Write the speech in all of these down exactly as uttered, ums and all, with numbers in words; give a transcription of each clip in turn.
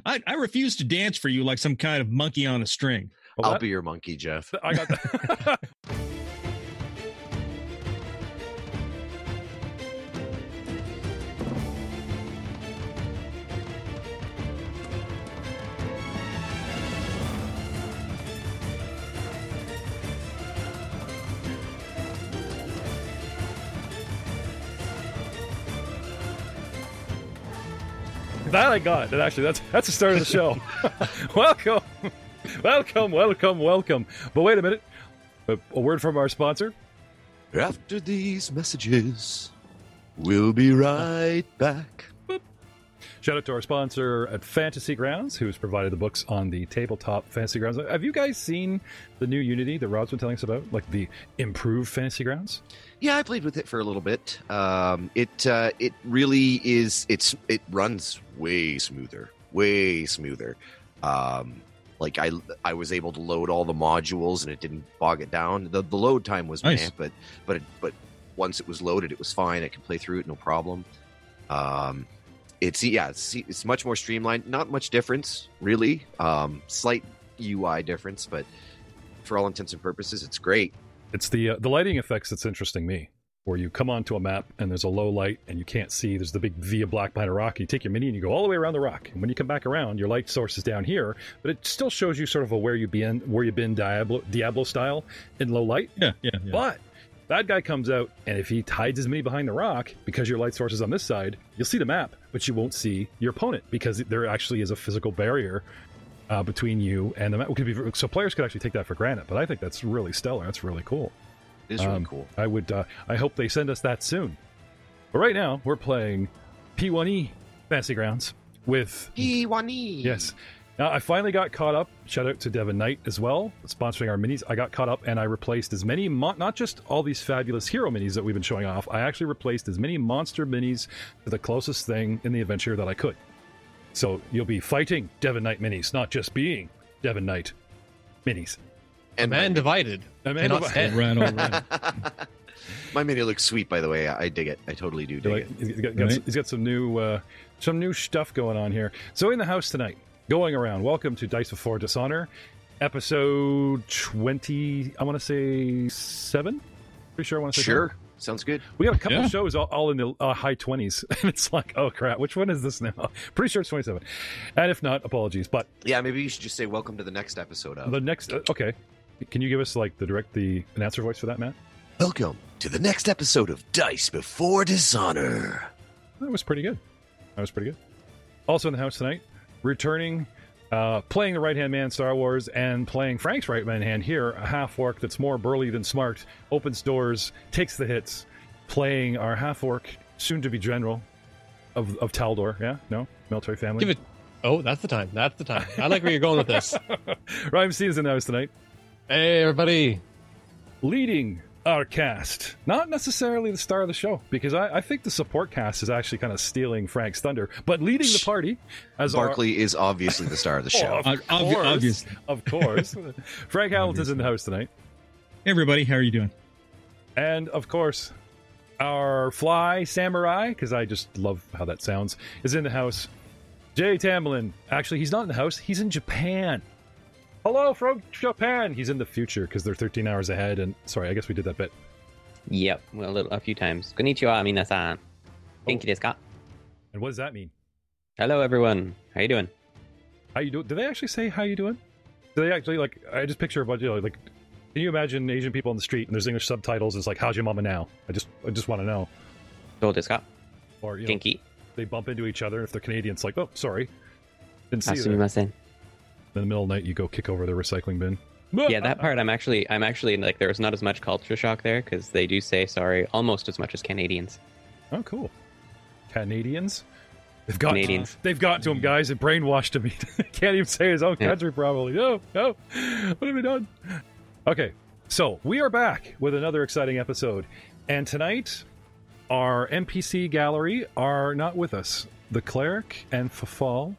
I, I refuse to dance for you like some kind of monkey on a string. Well, I'll that, be your monkey, Jeff. I got that. That I got. And actually, that's that's the start of the show. welcome, welcome, welcome, welcome. But wait a minute. A, a word from our sponsor. After these messages, we'll be right back. Boop. Shout out to our sponsor at Fantasy Grounds, who's provided the books on the tabletop Fantasy Grounds. Have you guys seen the new Unity that Rob's been telling us about? Like the improved Fantasy Grounds? Yeah, I played with it for a little bit. Um, it uh, it really is. It's it runs way smoother, way smoother. Um, like I I was able to load all the modules and it didn't bog it down. The, the load time was Nice. meh, but but it, but once it was loaded, it was fine. I could play through it no problem. Um, it's yeah, it's it's much more streamlined. Not much difference really. Um, slight U I difference, but for all intents and purposes, it's great. It's the uh, the lighting effects that's interesting me, where you come onto a map and there's a low light and you can't see. There's the big V of black behind a rock. You take your mini and you go all the way around the rock. And when you come back around, your light source is down here, but it still shows you sort of a where you been, where you've been Diablo Diablo style in low light. Yeah, yeah, yeah. But that guy comes out, and if he hides his mini behind the rock, because your light source is on this side, you'll see the map, but you won't see your opponent because there actually is a physical barrier uh, between you and the map. Could be, so players could actually take that for granted, but I think that's really stellar. That's really cool. It is really Um, cool. I would. Uh, I hope they send us that soon. But right now, we're playing P one E Fantasy Grounds with P one E. yes. Now I finally got caught up. Shout out to Devin Knight as well, sponsoring our minis. I got caught up and I replaced as many, mo- not just all these fabulous hero minis that we've been showing off. I actually replaced as many monster minis to the closest thing in the adventure that I could. So you'll be fighting Devin Knight minis, not just being Devin Knight minis. And Man my, divided. I mean, Cannot but- stand. All right, all right. my mini looks sweet, by the way. I dig it. I totally do dig Like, it. he's got, got Right. some, he's got some new uh, some new stuff going on here. So in the house tonight, going around. Welcome to Dice Before Dishonor, episode twenty. I want to say seven. Pretty sure I want to say Sure. seven. Sounds good. We got a couple Yeah. of shows all, all in the uh, high twenties, and it's like, oh crap, which one is this now? Pretty sure it's twenty-seven. And if not, apologies. But Yeah, maybe you should just say welcome to the next episode of the next, uh, okay, can you give us like the direct the announcer voice for that, Matt? Welcome to the next episode of Dice Before Dishonor. That was pretty good. That was pretty good. Also in the house tonight, returning, uh, playing the right-hand man Star Wars and playing Frank's right-hand hand here, a half-orc that's more burly than smart, opens doors, takes the hits, playing our half-orc, soon-to-be general of, of Taldor. Yeah? No? Military family? Give it. Oh, that's the time. That's the time. I like where you're going with this. Rhyme C is in the house tonight, Hey, everybody. leading our cast. Not necessarily the star of the show, because I, I think the support cast is actually kind of stealing Frank's thunder, but leading the party as our- Barkley is obviously the star of the show. Oh, Ob- obvi- course. obviously. Of course. Frank Hamilton's in the house tonight. Hey, everybody, how are you doing? And, of course, our fly samurai, because I just love how that sounds, is in the house. Jay Tamlin. Actually, he's not in the house. He's in Japan. Hello from Japan. He's in the future, because they're thirteen hours ahead. And, sorry, I guess we did that bit. Yep, well, a, little, a few times. Konnichiwa, minasan. Genki desu ka? And what does that mean? Hello, everyone. How you doing? How you doing? Do they actually say, how you doing? Do they actually, like, I just picture a bunch of, like, can you imagine Asian people on the street, and there's English subtitles, and it's like, how's your mama now? I just I just want to know. Do desu ka? Or, you know, Genki. they bump into each other. If they're Canadian, it's like, oh, sorry. Didn't see you there. Asumimasen. In the middle of the night, you go kick over the recycling bin. Yeah, that part I'm actually, I'm actually, like, there's not as much culture shock there, because they do say sorry almost as much as Canadians. Oh, cool. Canadians? They've got Canadians. To, they've got to him, guys. It brainwashed him. He can't even say his own Yeah. country, probably. No, no. What have we done? Okay, so we are back with another exciting episode. And tonight, our N P C gallery are not with us. The cleric and Fafal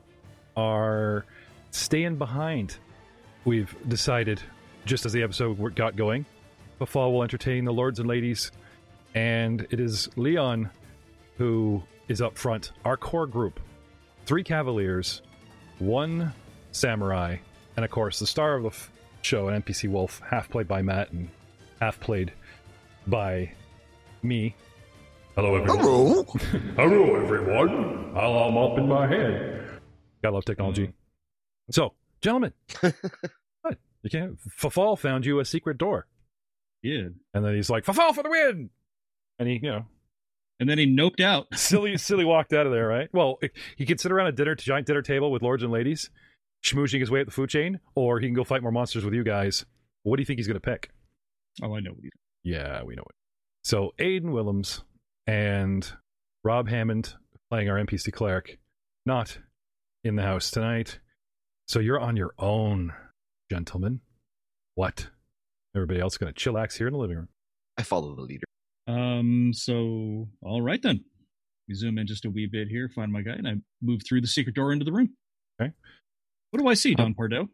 are staying behind. We've decided, just as the episode got going, Fafal will entertain the lords and ladies, and it is Leon who is up front. Our core group, three cavaliers, one samurai, and of course the star of the f- show, an N P C wolf, half played by Matt and half played by me. Hello, everyone. Hello. Hello, everyone. Alarm up in my head. Gotta love technology. So, gentlemen, what? You can't. Fafal found you a secret door, Yeah. and then he's like, "Fafal for the win!" And he, you know, And then he noped out. silly, silly walked out of there, right? Well, he can sit around a dinner, giant dinner table with lords and ladies, schmoozing his way up the food chain, or he can go fight more monsters with you guys. What do you think he's going to pick? Oh, I know what he Yeah, we know it. So, Aidan Willems and Rob Hammond playing our N P C cleric, not in the house tonight. So you're on your own, gentlemen. What? Everybody else going to chillax here in the living room. I follow the leader. Um, so, all right then. We zoom in just a wee bit here, find my guy, and I move through the secret door into the room. Okay. What do I see, Don Pardo?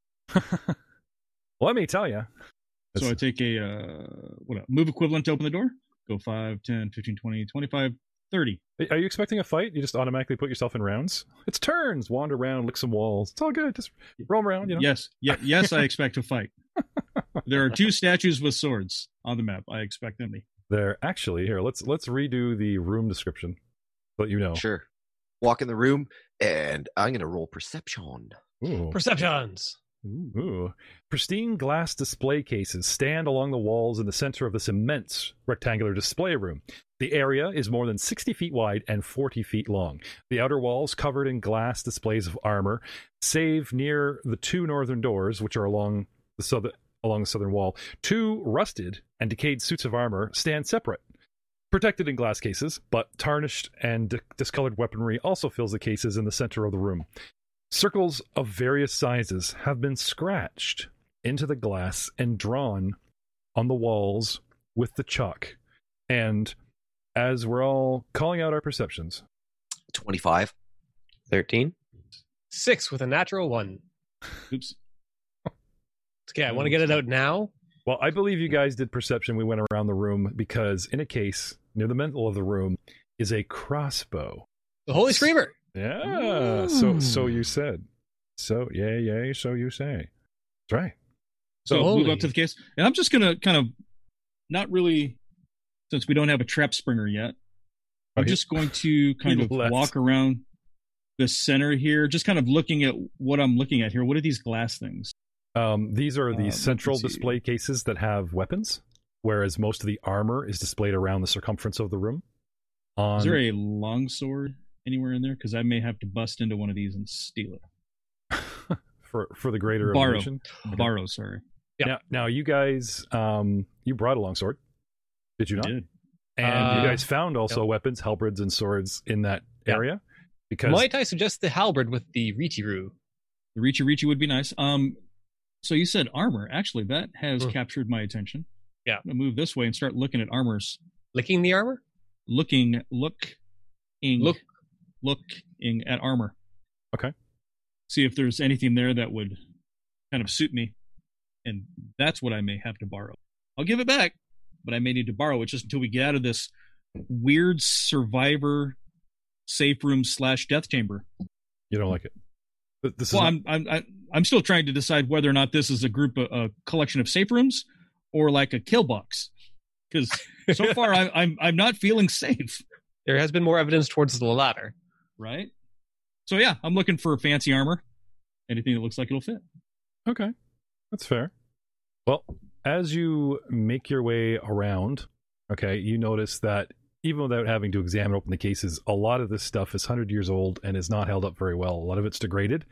Let me tell you. So I take a, uh, what, a move equivalent to open the door? Go five, ten, fifteen, twenty, twenty-five, thirty. Are you expecting a fight? You just automatically put yourself in rounds? It's turns. Wander around, lick some walls. It's all good. Just roam around, you know? Yes, yeah, yes, I expect to fight. There are two statues with swords on the map. I expect them to. There, actually, here, let's let's redo the room description so that you know. Sure. Walk in the room, and I'm going to roll perception. Ooh. Perceptions. Ooh. Pristine glass display cases stand along the walls in the center of this immense rectangular display room. The area is more than sixty feet wide and forty feet long. The outer walls covered in glass displays of armor, save near the two northern doors, which are along the southern along the southern wall. Two rusted and decayed suits of armor stand separate, protected in glass cases, but tarnished and di- discolored weaponry also fills the cases in the center of the room. Circles of various sizes have been scratched into the glass and drawn on the walls with the chalk. And as we're all calling out our perceptions, twenty-five. thirteen. Six with a natural one. Oops. Okay, I want to get it out now. well, I believe you guys did perception. We went around the room because in a case near the middle of the room is a crossbow. The Holy Screamer. Yeah, so so you said. So, yay, yay, so you say. That's right. So Holy. move up to the case. And I'm just going to kind of, not really, since we don't have a trap springer yet, I'm Okay. just going to kind of Let's. walk around the center here, just kind of looking at what I'm looking at here. What are these glass things? Um, these are the Uh, central let's see. display cases that have weapons, whereas most of the armor is displayed around the circumference of the room. On, Is there a longsword anywhere in there? Because I may have to bust into one of these and steal it. for for the greater Borrow. illusion? Borrow, sorry. Yeah. Now, now you guys, um, you brought a longsword, did you I not? did. And Uh, you guys found also yep. weapons, halberds, and swords in that Yeah. area because Might I suggest the halberd with the Richiru? The Reachy Reachy would be nice. Um, so you said armor. Actually, that has Mm. captured my attention. Yeah. I'm gonna move this way and start looking at armors. Licking the armor? Looking, looking, Look. looking at armor. Okay. See if there's anything there that would kind of suit me, and that's what I may have to borrow. I'll give it back, but I may need to borrow it just until we get out of this weird survivor safe room slash death chamber. you don't like it. Th- This is Well, not- I'm I'm I'm- I'm still trying to decide whether or not this is a group, of, a collection of safe rooms, or like a kill box. Because so far I, I'm I'm not feeling safe, There has been more evidence towards the latter. right? So yeah, I'm looking for fancy armor, anything that looks like it'll fit. Okay, that's fair. Well, as you make your way around, okay, you notice that even without having to examine open the cases, a lot of this stuff is one hundred years old and is not held up very well. A lot of it's degraded.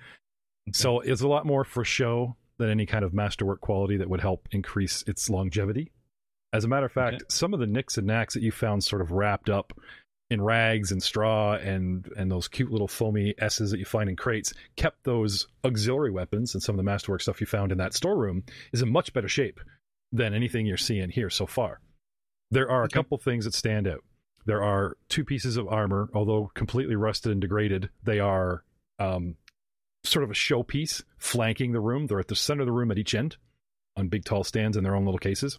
So it's a lot more for show than any kind of masterwork quality that would help increase its longevity. As a matter of fact, Okay. some of the nicks and knacks that you found sort of wrapped up in rags and straw and and those cute little foamy S's that you find in crates kept those auxiliary weapons, and some of the masterwork stuff you found in that storeroom is in much better shape than anything you're seeing here so far. There are a Okay. couple things that stand out. There are two pieces of armor, although completely rusted and degraded. They are um, sort of a showpiece flanking the room. They're at the center of the room at each end on big tall stands in their own little cases.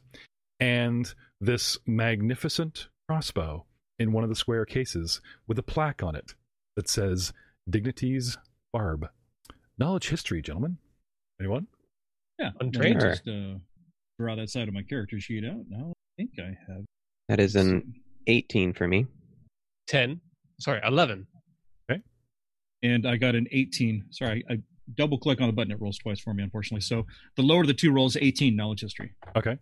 And this magnificent crossbow in one of the square cases with a plaque on it that says Dignity's Barb. knowledge history, gentlemen. Anyone? Yeah, Untrained. let me Just uh, draw that side of my character sheet out. Now I think I have. That is an eighteen for me. ten. Sorry, eleven. And I got an eighteen. Sorry, I, I double click on the button. It rolls twice for me, unfortunately. So the lower of the two rolls, eighteen knowledge history. Okay.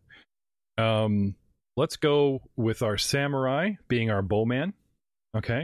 Um, let's go with our samurai being our bowman. Okay.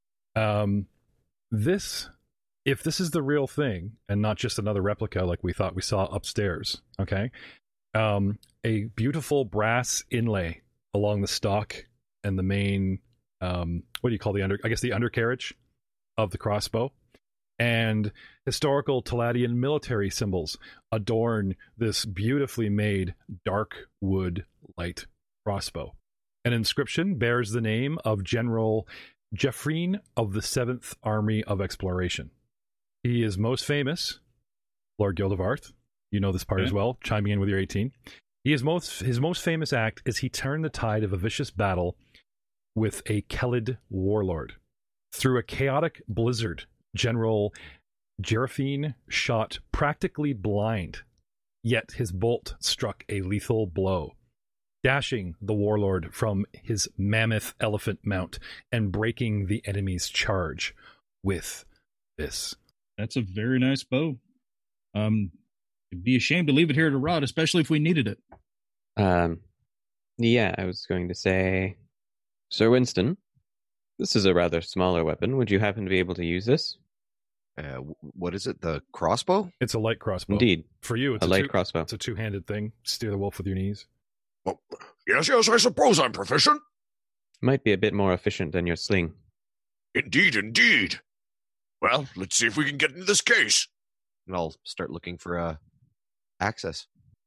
Um, this, if this is the real thing and not just another replica like we thought we saw upstairs, okay, um, a beautiful brass inlay along the stock and the main, um, what do you call the under, I guess the undercarriage of the crossbow, and historical Taladian military symbols adorn this beautifully made dark wood light crossbow. An inscription bears the name of General Jeffreen of the seventh Army of Exploration. He is most famous, Lord Gildevarth, you know this part Okay. as well, chiming in with your eighteen. He is most his most famous act is he turned the tide of a vicious battle with a Kelid warlord. Through a chaotic blizzard, General Jerafine shot practically blind, yet his bolt struck a lethal blow, dashing the warlord from his mammoth elephant mount and breaking the enemy's charge with this. That's a very nice bow. Um, it'd be a shame to leave it here to rot, especially if we needed it. Um, yeah, I was going to say, Sir Winston, this is a rather smaller weapon. Would you happen to be able to use this? Uh, what is it? The crossbow? It's a light crossbow. Indeed, For you, it's a a, light two, crossbow. it's a two-handed thing. Steer the wolf with your knees. Well, yes, yes, I suppose I'm proficient. Might be a bit more efficient than your sling. Indeed, indeed. Well, let's see if we can get into this case. And I'll start looking for uh, access.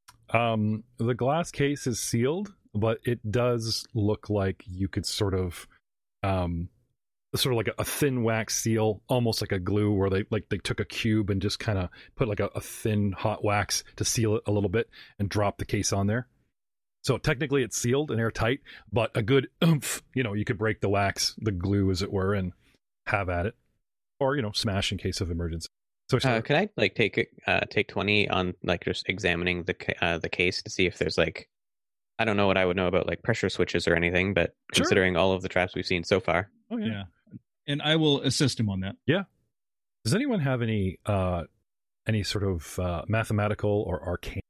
Um, the glass case is sealed, but it does look like you could sort of, um, sort of like a, a thin wax seal, almost like a glue, where they like they took a cube and just kind of put like a, a thin hot wax to seal it a little bit and drop the case on there. So technically it's sealed and airtight, but a good oomph, you know, you could break the wax, the glue as it were, and have at it, or you know, smash in case of emergency. So it's Uh, could I like take uh take twenty on like just examining the ca- uh, the case to see if there's like, I don't know what I would know about like pressure switches or anything, but Sure. considering all of the traps we've seen so far, oh yeah. Yeah. And I will assist him on that. Does anyone have any uh any sort of uh, mathematical or arcane?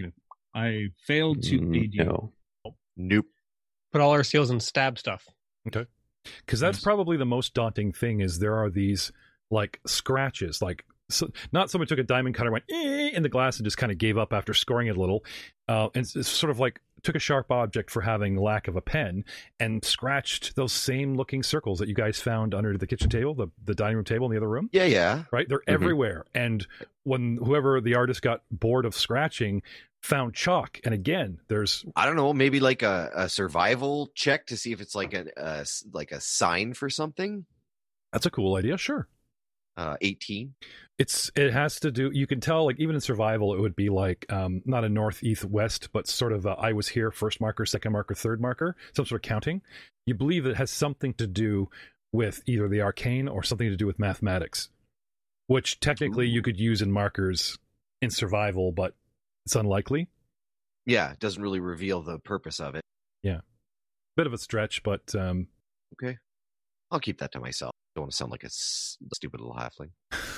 I failed to Mm, aid you. no. Nope. Put all our seals in stab stuff. Because that's Yes. probably the most daunting thing. Is there are these like scratches, like so, not someone took a diamond cutter, went eh, in the glass, and just kind of gave up after scoring it a little, uh, and it's, it's sort of like took a sharp object for having lack of a pen and scratched those same looking circles that you guys found under the kitchen table, the the dining room table in the other room. Yeah, yeah. Right, they're Mhm. everywhere. And when whoever the artist got bored of scratching, found chalk, and again, there's I don't know. Maybe like a, a survival check to see if it's like a, a s- like a sign for something. that's a cool idea. Sure. Uh, eighteen. It's it has to do. You can tell, like even in survival, it would be like um, not a north, east, west, but sort of a, I was here, first marker, second marker, third marker, some sort of counting. You believe it has something to do with either the arcane or something to do with mathematics, which technically you could use in markers in survival, but it's unlikely. Yeah, it doesn't really reveal the purpose of it. Bit of a stretch, but um, Okay, I'll keep that to myself. Don't want to sound like a s- stupid little halfling.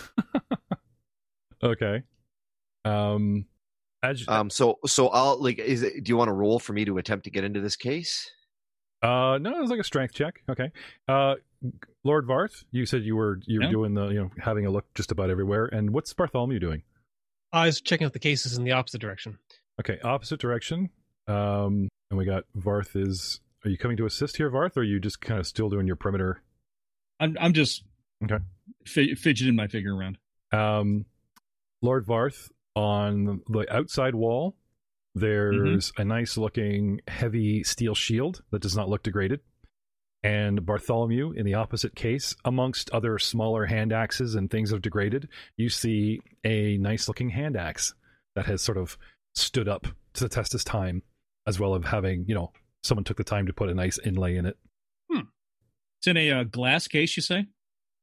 okay. Um, as, Um, so so I'll like. Is it, do you want to roll for me to attempt to get into this case? Uh, no, it was like a strength check. Okay. Uh, Lord Varth, you said you were you were Yeah. doing the you know having a look just about everywhere. And what's Bartholomew doing? I was checking out the cases in the opposite direction. Okay, opposite direction. Um, and we got Varth is. Are you coming to assist here, Varth, or are you just kind of still doing your perimeter? I'm I'm just Okay. fi- fidgeting my figure around. Um, Lord Varth, on the outside wall, there's a nice looking heavy steel shield that does not look degraded. And Bartholomew, in the opposite case, amongst other smaller hand axes and things that have degraded, you see a nice looking hand axe that has sort of stood up to the test of time, as well as having, you know, someone took the time to put a nice inlay in it. It's in a uh, glass case, you say?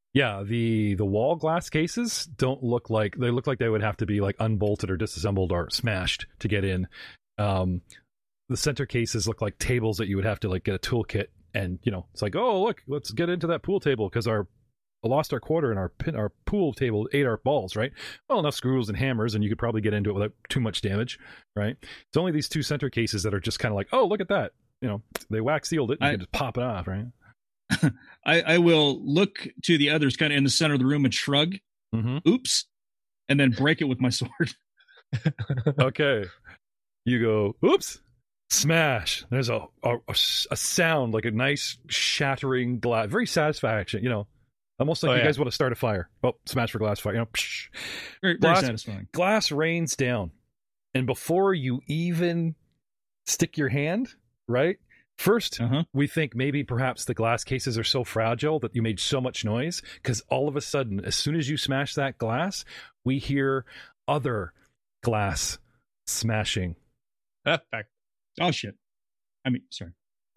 Yeah, the the wall glass cases don't look like they look like they would have to be like unbolted or disassembled or smashed to get in. Um, the center cases look like tables that you would have to like get a toolkit, and you know it's like, oh look, let's get into that pool table because our lost our quarter and our pin, our pool table ate our balls, right? Well, enough screws and hammers, and you could probably get into it without too much damage, right? It's only these two center cases that are just kind of like, oh look at that, you know, they wax sealed it, and I, you can just pop it off, right? I, I will look to the others kind of in the center of the room and shrug, Mm-hmm. oops, and then break it with my sword. Okay. You go, oops, smash. There's a, a, a sound like a nice shattering glass. Very satisfaction, you know. Almost like Oh, you yeah. guys want to start a fire. Oh, smash for glass fire. You know, psh. Very, very Glass- satisfying. Glass rains down. And before you even stick your hand, right? First, Uh-huh. we think maybe perhaps the glass cases are so fragile that you made so much noise because all of a sudden, as soon as you smash that glass, we hear other glass smashing. Back. Oh, shit. I mean, sorry.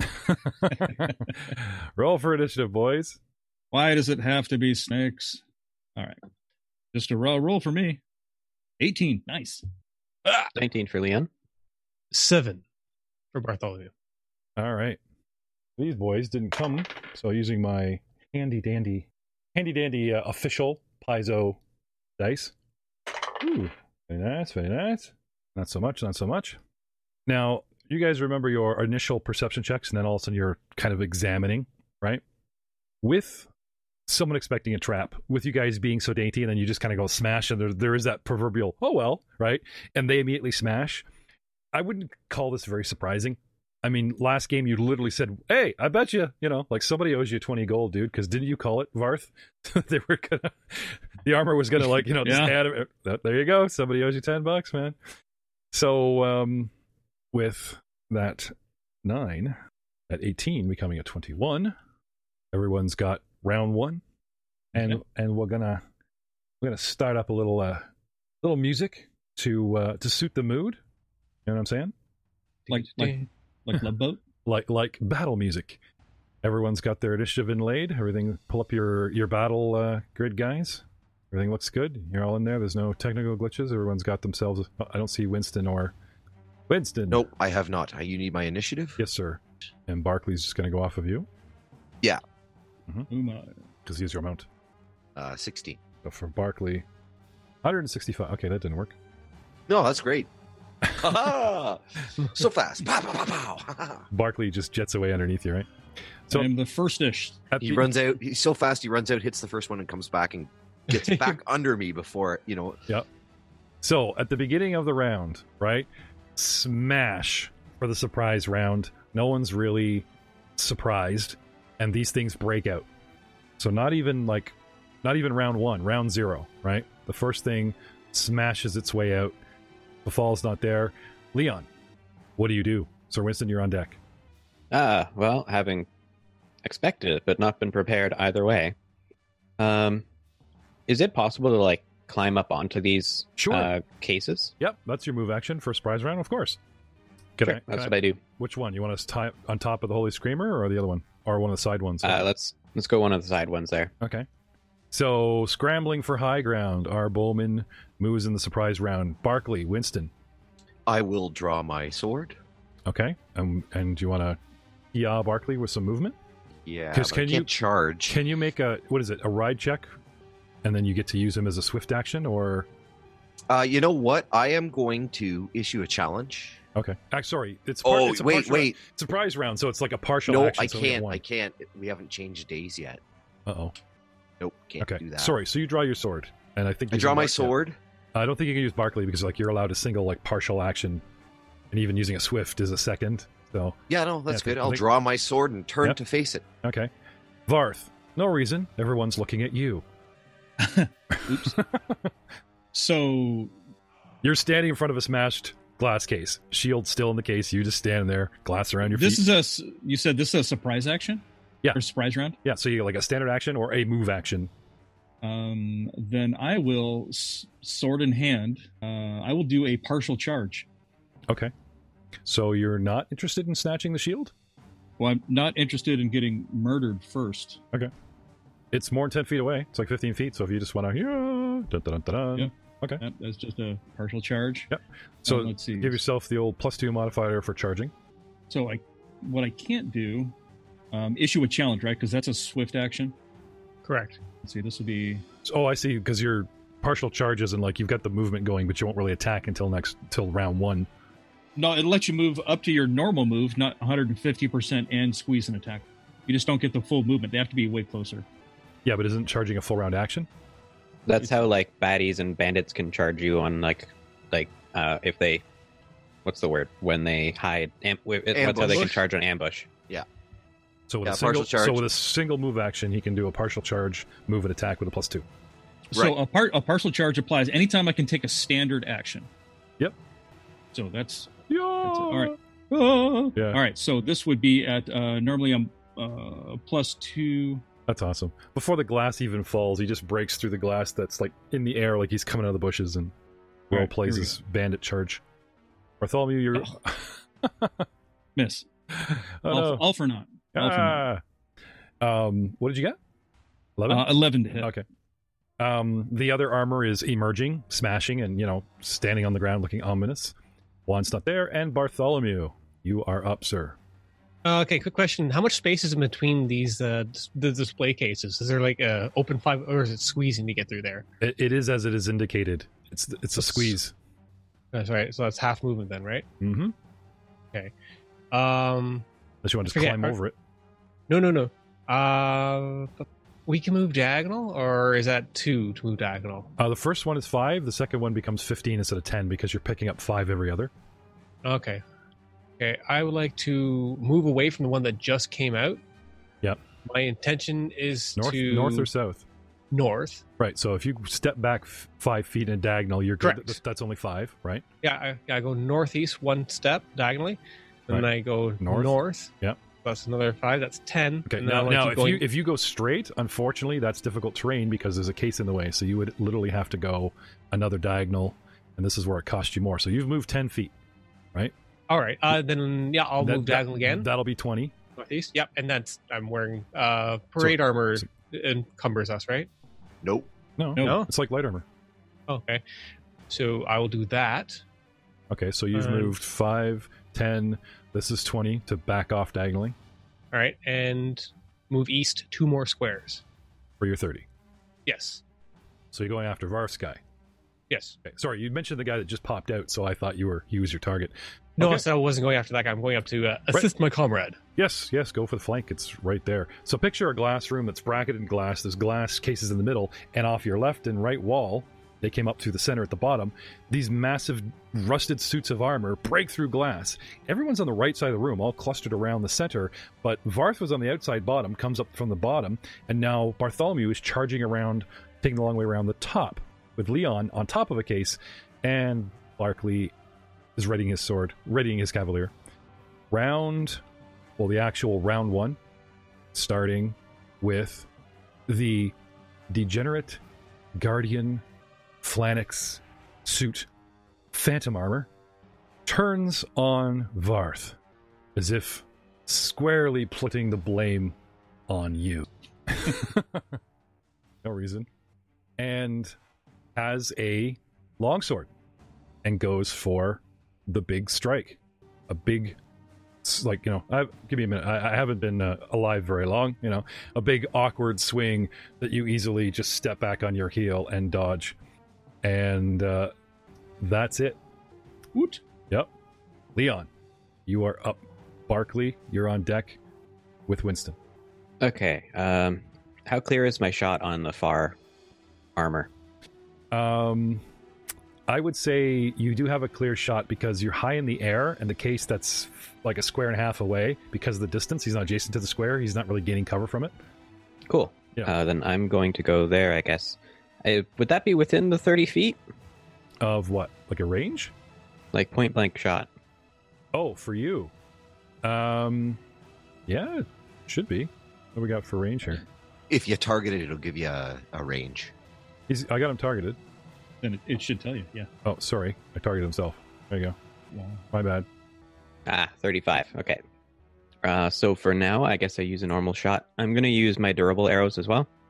Roll for initiative, boys. Why does it have to be snakes? All right. Just a roll, roll for me. eighteen. Nice. nineteen for Leon. Seven for Bartholomew. All right. These boys didn't come, so using my handy dandy, handy dandy uh, official Paizo dice. Ooh, very nice, very nice. Not so much, not so much. Now, you guys remember your initial perception checks, and then all of a sudden you're kind of examining, right? With someone expecting a trap, with you guys being so dainty, and then you just kind of go smash, and there, there is that proverbial, oh well, right? And they immediately smash. I wouldn't call this very surprising. I mean, last game you literally said, hey, I bet you, you know, like somebody owes you twenty gold, dude, because didn't you call it, Varth? They were gonna, the armor was gonna, like, you know, just Yeah. add it. There you go. Somebody owes you ten bucks, man. So, um, with that nine, at eighteen becoming a twenty-one, everyone's got round one. And, Okay. and we're gonna, we're gonna start up a little, uh, little music to, uh, to suit the mood. You know what I'm saying? Like, like, like Love Boat. like like battle music. Everyone's got their initiative inlaid. Everything. Pull up your your battle uh, grid, guys. Everything looks good. You're all in there. There's no technical glitches. Everyone's got themselves. Oh, I don't see Winston or Winston. Nope, I have not. You need my initiative? Yes, sir. And Barkley's just going to go off of you Oh my. because he's your mount. Uh, sixteen. So for Barkley, one hundred sixty-five. Okay, that didn't work. No, that's great. Ha-ha! So fast. Pow, pow, pow, pow. Ha-ha. Barkley just jets away underneath you, right? So I am the first-ish. at He the- runs out. He's so fast. He runs out, hits the first one, and comes back and gets back under me before you know. So at the beginning of the round, right? Smash for the surprise round. No one's really surprised, and these things break out. So not even like, not even round one, round zero, right? The first thing smashes its way out. The fall's not there. Leon, what do you do? Sir Winston, you're on deck. Ah, well, having expected it, but not been prepared either way. Um, is it possible to, like, climb up onto these Sure. uh, cases? Yep, that's your move action for surprise round, of course. Can I, can That's I- what I do. which one? You want us tie on top of the Holy Screamer or the other one? Or one of the side ones? Uh, let's let's go one of the side ones there. Okay. So, scrambling for high ground, our bowman moves in the surprise round. Barkley, Winston. I will draw my sword. Okay. Um, and do you want to yeah, Barkley with some movement? Yeah, 'Cause but can I you- can't charge. Can you make a, what is it, a ride check? And then you get to use him as a swift action, or... Uh, you know what? I am going to issue a challenge. Okay. Ah, sorry, it's part, Oh, it's a wait, partial- wait. surprise round, so it's like a partial No, action. I so we get can't. one. I can't. We haven't changed days yet. Uh-oh. Nope, can't Okay. do that. Sorry, so you draw your sword, and I think I using draw my Bar- sword. I don't think you can use Barkley because like you're allowed a single like partial action, and even using a swift is a second. So Yeah, no, that's Yeah, good. I I'll think- draw my sword and turn Yep. to face it. okay, Varth. No reason. Everyone's looking at you. Oops. So You're standing in front of a smashed glass case. Shield still in the case. You just standing there, glass around your this feet. is a. s- You said this is a surprise action. Yeah. Or surprise round. Yeah, so you get like a standard action or a move action. Um. Then I will, s- sword in hand. Uh. I will do a partial charge. Okay. So you're not interested in snatching the shield? Well, I'm not interested in getting murdered first. It's more than ten feet away. It's like fifteen feet. So if you just want to, yeah, dun, dun, dun, dun. Yeah. Okay. That, that's just a partial charge. Yep. So Uh, let's see. give yourself the old plus two modifier for charging. So I, what I can't do, um, issue a challenge, right? Because that's a swift action. Correct. Let's see. This will be. Oh, I see. Because you're partial charges and like you've got the movement going, but you won't really attack until next till round one. No, it'll let you move up to your normal move, not one hundred fifty percent, and squeeze an attack. You just don't get the full movement. They have to be way closer. Yeah, but isn't charging a full round action? That's how like baddies and bandits can charge you on like like uh if they what's the word when they hide am- that's how they can Ambush. charge on ambush. So with Yeah, a single, partial charge. so with a single move action, he can do a partial charge, move and attack with a plus two. So Right. a part a partial charge applies anytime I can take a standard action. Yep. So that's Yeah. That's it. All right. Ah. Yeah. All right. So this would be at uh, normally I'm uh, plus two. That's awesome. Before the glass even falls, he just breaks through the glass that's like in the air, like he's coming out of the bushes, and All role right, plays here we his bandit charge. Bartholomew, you're. Miss. oh, all, no. all for naught. All for naught. Ah. Um, what did you get? Eleven. Uh, Eleven to hit. Okay. Um, the other armor is emerging, smashing, and you know, standing on the ground, looking ominous. Juan's not there, and Bartholomew, you are up, sir. Uh, okay, quick question. How much space is in between these uh, dis- the display cases? Is there like a open five, or is it squeezing to get through there? It, it is as it is indicated. It's it's a squeeze. That's right. So that's half movement then, right? Mm-hmm. Um, Unless you want to just Forget- climb are- over it. no, no, no. Uh, we can move diagonal, or is that two to move diagonal? Uh, the first one is five. The second one becomes fifteen instead of ten because you're picking up five every other. Okay. Okay, I would like to move away from the one that just came out. Yep. My intention is North, to north or south? north. Right. So if you step back f- five feet in a diagonal, you're good. Correct. That's, that's only five, right? Yeah, I, I go northeast one step diagonally, and then Right. I go North. north. Yep. That's another five. That's ten. Okay. And then I Now, wanna now keep if going- you if you go straight, unfortunately, that's difficult terrain because there's a case in the way. So you would literally have to go another diagonal, and this is where it costs you more. So you've moved ten feet. all right, uh, then yeah, I'll That- move that- diagonal again. That'll be twenty. Northeast. Yep, and that's I'm wearing uh parade armor so- encumbers us, right? Nope. No, No. No. it's like light armor. Okay, so I will do that. Okay, so you've Uh, moved five, ten. This is twenty to back off diagonally All right, and move east two more squares. for your thirty. Yes. So you're going after Varf's guy. Yes. Okay, sorry, you mentioned the guy that just popped out, so I thought you were he was your target. No, Okay. so I wasn't going after that guy. I'm going up to uh, assist my comrade. Yes, yes, go for the flank. It's right there. So picture a glass room that's bracketed in glass. There's glass cases in the middle, and off your left and right wall, they came up through the center at the bottom. These massive rusted suits of armor break through glass. Everyone's on the right side of the room, all clustered around the center, but Varth was on the outside bottom, comes up from the bottom, and now Bartholomew is charging around, taking the long way around the top, with Leon on top of a case, and Barkley is readying his sword, readying his cavalier. Round, well, the actual round one, starting with the degenerate guardian Flanix suit phantom armor, turns on Varth, as if squarely putting the blame on you. No reason. And has a longsword and goes for the big strike. A big, s- like, you know, I, give me a minute. I, I haven't been uh, alive very long, you know. A big awkward swing that you easily just step back on your heel and dodge. And uh, that's it. Woot. Yep. Leon, you are up. Barkley, you're on deck with Winston. Okay. Um, how clear is my shot on the far armor? Um, I would say you do have a clear shot because you're high in the air, and the case that's like a square and a half away because of the distance. He's not adjacent to the square. He's not really gaining cover from it. Cool. Yeah. Uh, then I'm going to go there, I guess. I, would that be within the thirty feet? Of what? Like a range? Like point blank shot? Oh, for you. Um, yeah, it should be. What do we got for range here? If you target it, it'll give you a, a range. He's. I got him targeted. Then it, it should tell you. Yeah. Oh, sorry. I targeted himself. There you go. Wow. My bad. Ah, thirty-five. Okay. Uh, so for now, I guess I use a normal shot. I'm going to use my durable arrows as well.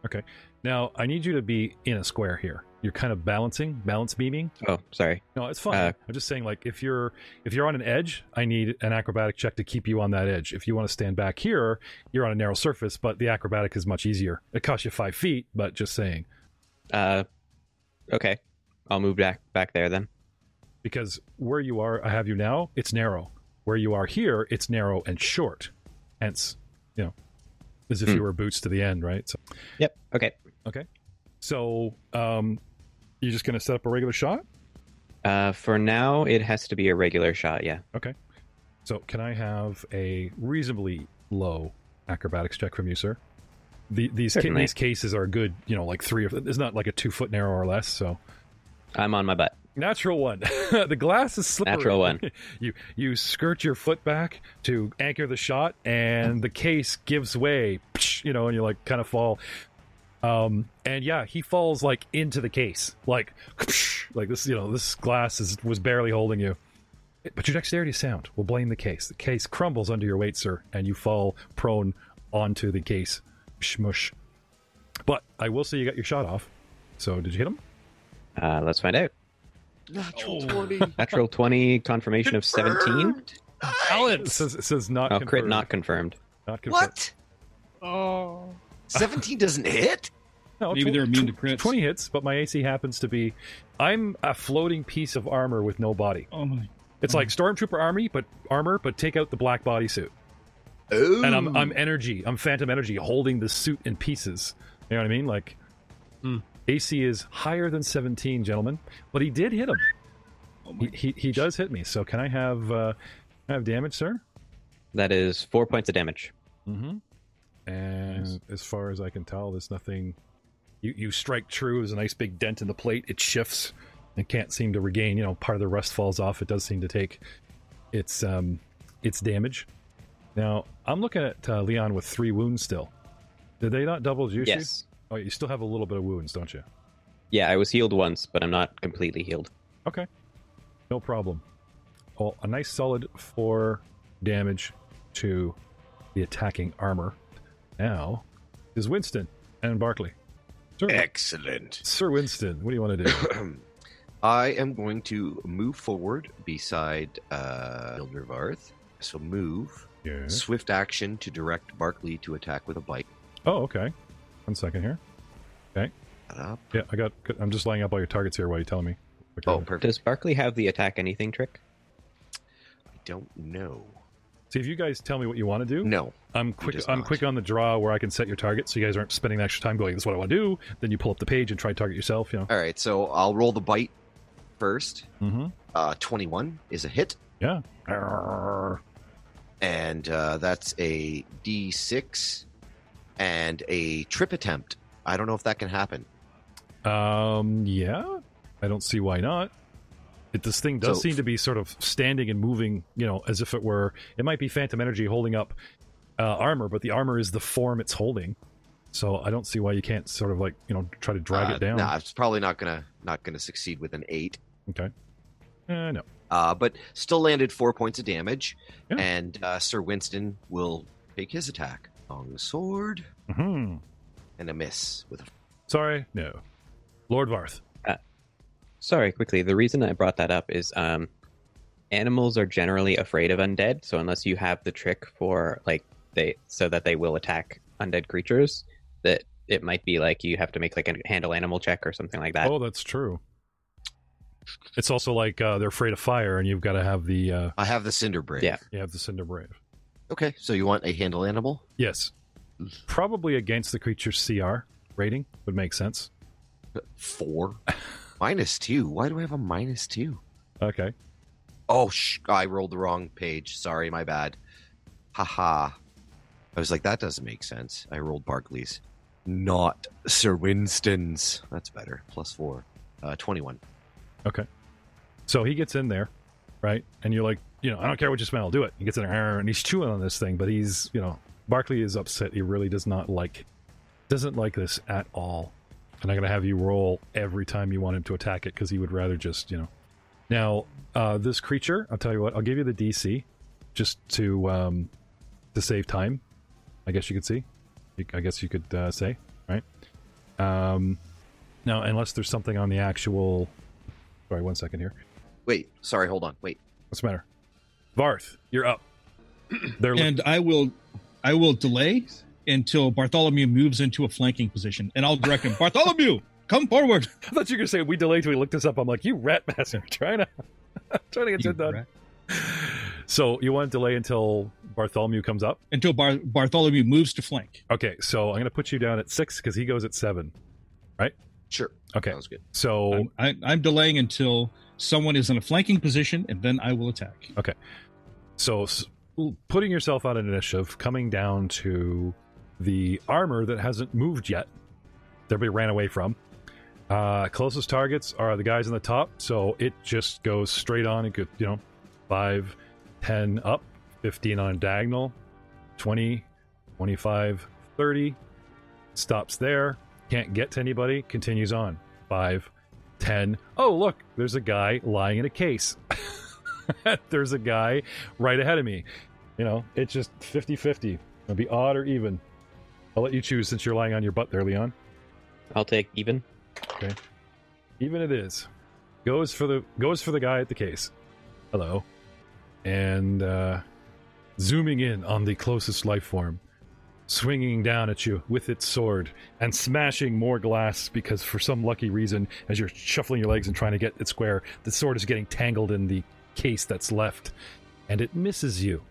Okay. Now, I need you to be in a square here. You're kind of balancing, balance beaming. Oh, sorry. No, it's fine. Uh, I'm just saying, like, if you're if you're on an edge, I need an acrobatic check to keep you on that edge. If you want to stand back here, you're on a narrow surface, but the acrobatic is much easier. It costs you five feet, but just saying. Uh, okay. I'll move back back there then. Because where you are, I have you now, it's narrow. Where you are here, it's narrow and short. Hence, you know, as if Hmm. you were boots to the end, right? So, Yep. Okay. okay. So, um, you're just going to set up a regular shot? Uh, for now, it has to be a regular shot. Yeah. Okay. So, can I have a reasonably low acrobatics check from you, sir? The, these ca- Certainly. these cases are good, you know, like three of them. It's not like a two foot narrow or less. So, I'm on my butt. natural one. The glass is slippery. Natural one. you you skirt your foot back to anchor the shot, and the case gives way. You know, and you like kind of fall. Um, and yeah, he falls like into the case, like like this. You know, this glass is was barely holding you. But your dexterity is sound. We'll blame the case. The case crumbles under your weight, sir, and you fall prone onto the case. Shmush. But I will say you got your shot off. So did you hit him? Uh, let's find out. Natural Oh. twenty. Natural twenty, confirmation of seventeen. Confirmed. It Balance. says, it says not Oh, confirmed. crit not confirmed. Not confirmed. What? Oh. seventeen doesn't hit? No, Maybe tw- they're immune to tw- crits. twenty hits, but my A C happens to be... I'm a floating piece of armor with no body. Oh my. It's like Stormtrooper army, but armor, but take out the black bodysuit. Oh. And I'm I'm energy. I'm phantom energy holding the suit in pieces. You know what I mean? Like, Hmm. A C is higher than seventeen, gentlemen. But he did hit him. Oh my. He, he, he does hit me. So can I have uh, can I have damage, sir? That is four points of damage. Mm-hmm. And as far as I can tell, there's nothing. You you strike true. There's a nice big dent in the plate. It shifts and can't seem to regain. You know, part of the rust falls off. It does seem to take its um its damage. Now I'm looking at uh, Leon with three wounds still. Did they not double juice you? Yes. Oh, you still have a little bit of wounds, don't you? Yeah, I was healed once, but I'm not completely healed. Okay, no problem. Well, a nice solid four damage to the attacking armor. Now is Winston and Barkley. Sir, Excellent. Sir Winston, what do you want to do? I am going to move forward beside uh, Ildervarth. So move. Yeah. Swift action to direct Barkley to attack with a bite. Oh, okay. One second here. That up. Yeah, I got. I'm just laying up all your targets here while you tell me. Okay. Oh, perfect. Does Barkley have the attack anything trick? I don't know. See, if you guys tell me what you want to do, No. I'm quick. does I'm not. quick on the draw where I can set your target, so you guys aren't spending extra time going. This is what I want to do. Then you pull up the page and try to target yourself. You know. All right, so I'll roll the bite first. Mm-hmm. Uh, twenty-one is a hit, Yeah. Arrgh. and uh, that's a D six and a trip attempt. I don't know if that can happen. Um. Yeah. I don't see why not. It, this thing does So- seem to be sort of standing and moving, you know, as if it were. It might be phantom energy holding up uh, armor, but the armor is the form it's holding. So I don't see why you can't sort of like, you know, try to drag Uh, it down. Nah, it's probably not gonna not gonna succeed with an eight. Okay. Uh, no. Uh, but still landed four points of damage, Yeah. and uh, Sir Winston will take his attack. Long sword Hmm. and a miss with a Sorry. No. Lord Varth. Sorry, quickly. The reason I brought that up is um, animals are generally afraid of undead. So unless you have the trick for like they so that they will attack undead creatures, that it might be like you have to make like a handle animal check or something like that. Oh, that's true. It's also like uh, they're afraid of fire, and you've got to have the uh, I have the Cinder Brave. Yeah. you have the Cinder Brave. Okay, so you want a handle animal? Yes, probably against the creature's C R rating would make sense. Four. Minus two. Why do I have a minus two? Okay, Oh, sh- I rolled the wrong page. Sorry, my bad. Haha. I was like, that doesn't make sense. I rolled Barclays. Not Sir Winston's. That's better. Plus four. Uh, twenty-one. okay. So he gets in there, right? And you're like, you know, I don't care what you smell, do it. He gets in there and he's chewing on this thing, but he's, you know, Barkley is upset. He really does not like, doesn't like this at all. And I'm going to have you roll every time you want him to attack it because he would rather just, you know. Now, uh, this creature, I'll tell you what, I'll give you the D C just to um, to save time. I guess you could see. You- I guess you could uh, say, right? Um, now, unless there's something on the actual. Sorry, one second here. Wait, sorry, hold on. Wait. What's the matter? Varth, you're up. They're look- And I will, I will delay until Bartholomew moves into a flanking position, and I'll direct him. Bartholomew, come forward. I thought you were going to say we delayed till we looked this up. I'm like, you rat bastard, trying to trying to get You shit done. rat. So you want to delay until Bartholomew comes up? Until Bar- Bartholomew moves to flank. Okay, so I'm going to put you down at six because he goes at seven. Sure. Okay, Sounds good. so I'm, I, I'm delaying until someone is in a flanking position, and then I will attack. so s- putting yourself on an initiative, coming down to the armor that hasn't moved yet, that everybody ran away from. Uh, closest targets are the guys on the top, so it just goes straight on. It could, you know, five, ten up, fifteen on diagonal, twenty, twenty-five, thirty, stops there, can't get to anybody, continues on. five, ten. Oh, look, there's a guy lying in a case. There's a guy right ahead of me. You know, it's just fifty-fifty. It'll be odd or even. I'll let you choose since you're lying on your butt there, Leon. I'll take even. Even it is. Goes for the goes for the guy at the case. Hello. And uh, zooming in on the closest life form, swinging down at you with its sword and smashing more glass because for some lucky reason, as you're shuffling your legs and trying to get it square, the sword is getting tangled in the case that's left, and it misses you.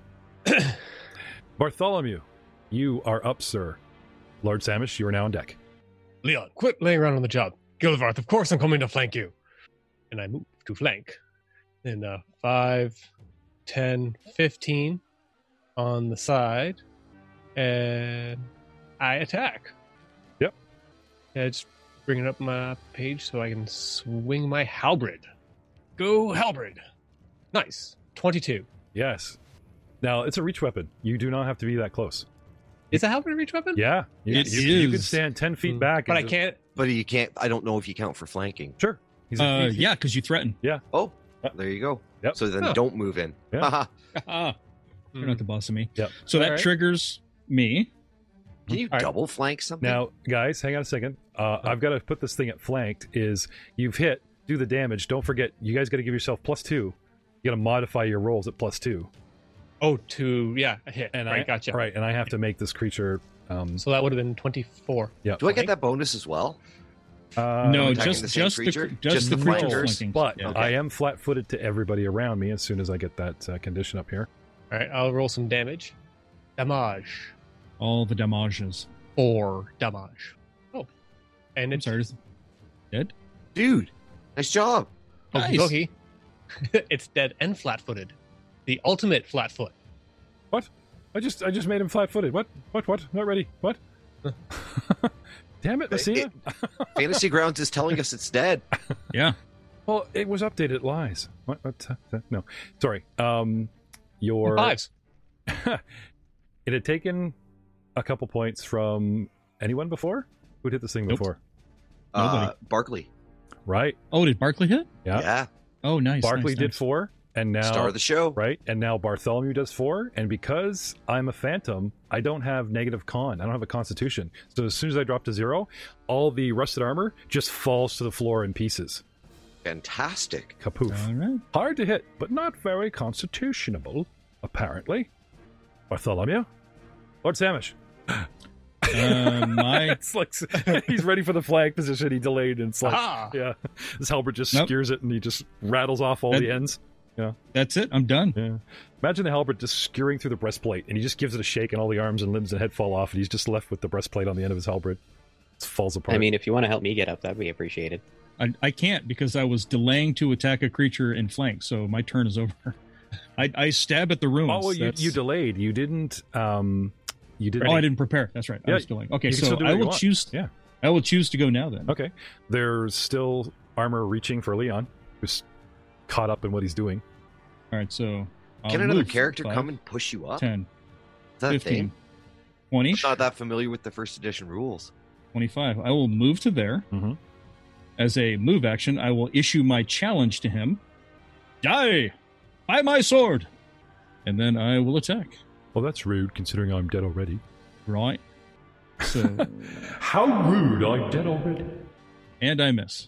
Bartholomew, you are up, sir. Lord Samish, you are now on deck. Leon, quit laying around on the job. Gilvarth, of course I'm coming to flank you. And I move to flank. And uh, five, ten, fifteen on the side. And I attack. Yep. Yeah, just bringing up my page so I can swing my halberd. Go halberd. Nice. twenty-two. Yes. Now, it's a reach weapon. You do not have to be that close. Is a halberd a reach weapon? Yeah. You, It you, you can is. stand ten feet Mm. back. But and I just- can't. But you can't. I don't know if you count for flanking. Sure. He's Uh, he's- yeah, because you threaten. Oh, Yep. there you go. Yep. So then Huh. don't move in. Yeah. Haha. Ah, you're not the boss of me. Yep. So that All right. triggers me. Can you All right. double flank something? Now, guys, hang on a second. Uh, I've got to put this thing at flanked. Is you've hit, do the damage. Don't forget, you guys got to give yourself plus two. You got to modify your rolls at plus two. Oh, to, yeah, a hit. And right, I, gotcha. Right, and I have to make this creature. Um, So that would have been twenty-four. yeah. Do I get that bonus as well? Uh, no, attacking just the same just the, creature? just, Just the the creature flankers? flanking. But Yeah. Okay. I am flat-footed to everybody around me as soon as I get that uh, condition up here. All right, I'll roll some damage. Damage. all the damages. Four damage. Oh. And I'm it's sorry, is it dead? Dude, nice job. Nice. Okie dokie. It's dead and flat-footed. The ultimate flat-foot. I just, I just made him flat-footed. What? What? What? Not ready. What? Damn it, Messina. Fantasy Grounds is telling us it's dead. Yeah. Well, it was updated. It lies. What? What? Uh, no, sorry. Um, your Fives. it had taken a couple points from anyone before. Who'd hit this thing Nope. before? Uh, Nobody. Barkley. Right. Oh, did Barkley hit? Yeah. Yeah. Oh, nice. Barkley nice, did nice. four, and now Star of the show. right, and now Bartholomew does four. And because I'm a phantom, I don't have negative con. I don't have a constitution. So as soon as I drop to zero, all the rusted armor just falls to the floor in pieces. Fantastic. Kapoof. All right. Hard to hit, but not very constitutionable, apparently. Bartholomew? Lord Samish. Uh, my It's like he's ready for the flag position. He delayed, and it's like, Ah. yeah, this halberd just Nope. skewers it, and he just rattles off all That- the ends. that's it. I'm done. Yeah. Imagine the halberd just skewering through the breastplate, and he just gives it a shake, and all the arms and limbs and head fall off, and he's just left with the breastplate on the end of his halberd. It falls apart. I mean, if you want to help me get up, that'd be appreciated. I, I can't because I was delaying to attack a creature in flank, so my turn is over. I, I stab at the ruins. oh, well, you, That's- you delayed. You didn't. Um, you didn't. Oh, I didn't prepare. That's right. Yeah, I was delaying. Okay, you can so still do I what you will want. choose. Yeah. I will choose to go now then. Okay. There's still armor reaching for Leon, who's caught up in what he's doing. All right. So I'll Can another move character five, come and push you up? ten, Is that a fifteen, thing? twenty, I'm not that familiar with the first edition rules. twenty-five. I will move to there. Mhm. As a move action, I will issue my challenge to him. Die by my sword, and then I will attack. Well, that's rude, considering I'm dead already. Right. So, How rude! I'm dead already. and I miss.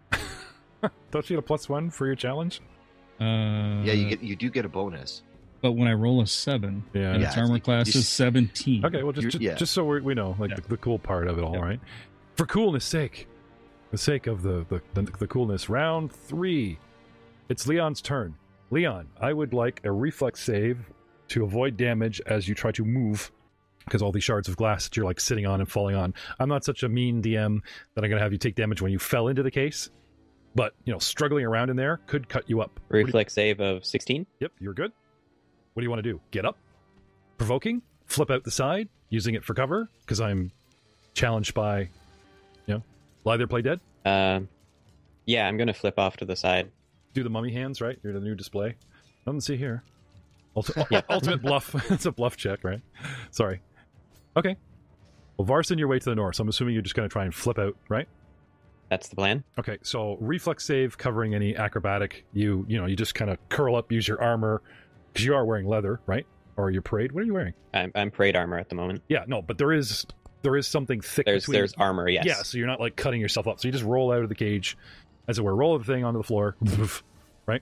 Don't you get a plus one for your challenge? Uh, Yeah, you get you do get a bonus. But when I roll a seven, Yeah. and Yeah, its armor you- class you- is seventeen. Okay, well, just You're- just, yeah. just so we, we know, like Yeah. the, the cool part of it all, Yeah. right? For coolness' sake, the sake of the, the, the, the coolness, round three, it's Leon's turn. Leon, I would like a reflex save to avoid damage as you try to move, because all these shards of glass that you're like sitting on and falling on. I'm not such a mean D M that I'm going to have you take damage when you fell into the case, but you know, struggling around in there could cut you up. What do you- Reflex save of sixteen. Yep, you're good. What do you want to do? Get up? Provoking? Flip out the side? Using it for cover? Because I'm challenged by, you know, lie there, play dead? Um, yeah, I'm going to flip off to the side. Do the mummy hands, right? You're the new display. Nothing to see here. Ulti- Yeah. Ultimate bluff. It's a bluff check, right? Sorry. Okay. Well, Varson, your way to the north. So I'm assuming you're just going to try and flip out, right? That's the plan. Okay, so reflex save covering any acrobatic. You, you know, you just kind of curl up, use your armor, because you are wearing leather, right? Or your parade. What are you wearing? I'm, I'm parade armor at the moment. Yeah, no, but there is there is something thick There's between. there's armor, yes. Yeah, so you're not like cutting yourself up. So you just roll out of the cage, as it were, roll the thing onto the floor, right?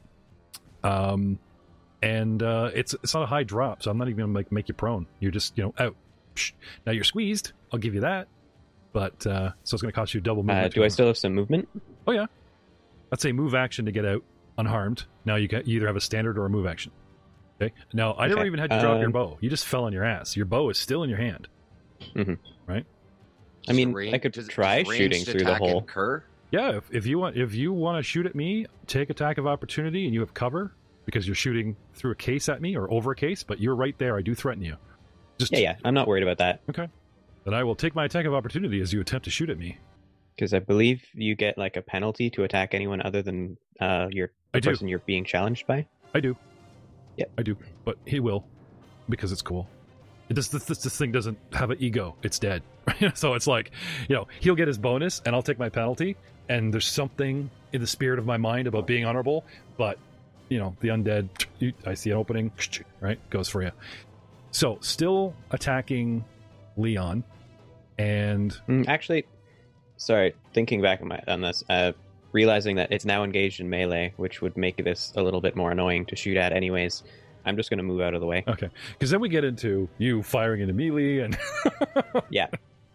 Um, and uh, it's it's not a high drop, so I'm not even gonna like make you prone. You're just you know out. Psh. Now you're squeezed. I'll give you that, but uh, so it's gonna cost you double movement. Uh, do I still have some movement? Oh yeah, let's say move action to get out unharmed. Now you, get, you either have a standard or a move action. Okay. Now I never Okay. even had to drop your Um, bow. You just fell on your ass. Your bow is still in your hand. Mhm. Right. I mean, Does I could does- try does shooting ranged through the attack hole. Incur? Yeah, if, if you want if you want to shoot at me, take attack of opportunity, and you have cover because you're shooting through a case at me or over a case, but you're right there. I do threaten you. Just Yeah, yeah. I'm not worried about that Okay. Then I will take my attack of opportunity as you attempt to shoot at me. because I believe you get like a penalty to attack anyone other than uh, your I the do. person you're being challenged by. I do. Yep. I do. But he will because it's cool. It does, this, this this thing doesn't have an ego. It's dead. So it's like, you know, he'll get his bonus and I'll take my penalty. And there's something in the spirit of my mind about being honorable, but you know, the undead, you, I see an opening, right? Goes for you. So still attacking Leon, and Mm, actually, sorry. Thinking back on, my, on this, uh, realizing that it's now engaged in melee, which would make this a little bit more annoying to shoot at, anyways. I'm just going to move out of the way. okay, because then we get into you firing into melee, and Yeah.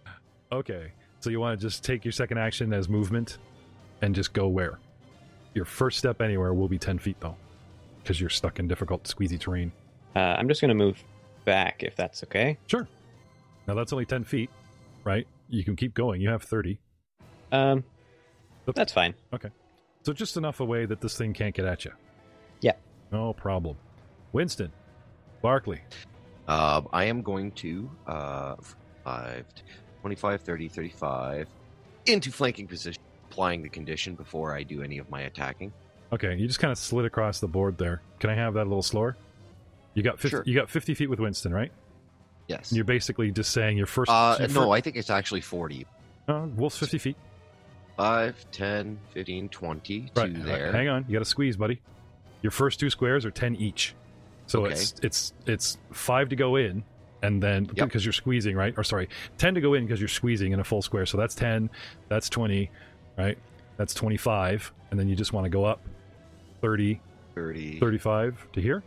okay, so you want to just take your second action as movement, and just go where? Your first step anywhere will be ten feet though, because you're stuck in difficult, squeezy terrain. Uh, I'm just going to move back if that's okay. Sure. Now that's only ten feet, right? You can keep going. You have thirty. Um, Yep. that's fine. So just enough away that this thing can't get at you. Yeah. No problem. Winston, Barkley. Uh, I am going to uh, five, twenty-five, thirty, thirty-five into flanking position, applying the condition before I do any of my attacking. Okay, you just kind of slid across the board there. Can I have that a little slower? You got fifty, Sure. you got fifty feet with Winston, right? Yes. And you're basically just saying your first. Uh, your no, fir- I think it's actually forty. uh, Wolf's fifty feet. five, ten, fifteen, twenty. Right. Two there. Hang on, you got to squeeze, buddy. Your first two squares are ten each, so Okay. it's it's it's five to go in, and then Yep. because you're squeezing, right? Or sorry, ten to go in because you're squeezing in a full square. So that's ten. That's twenty, right? That's twenty-five, and then you just want to go up thirty, thirty. thirty-five to here.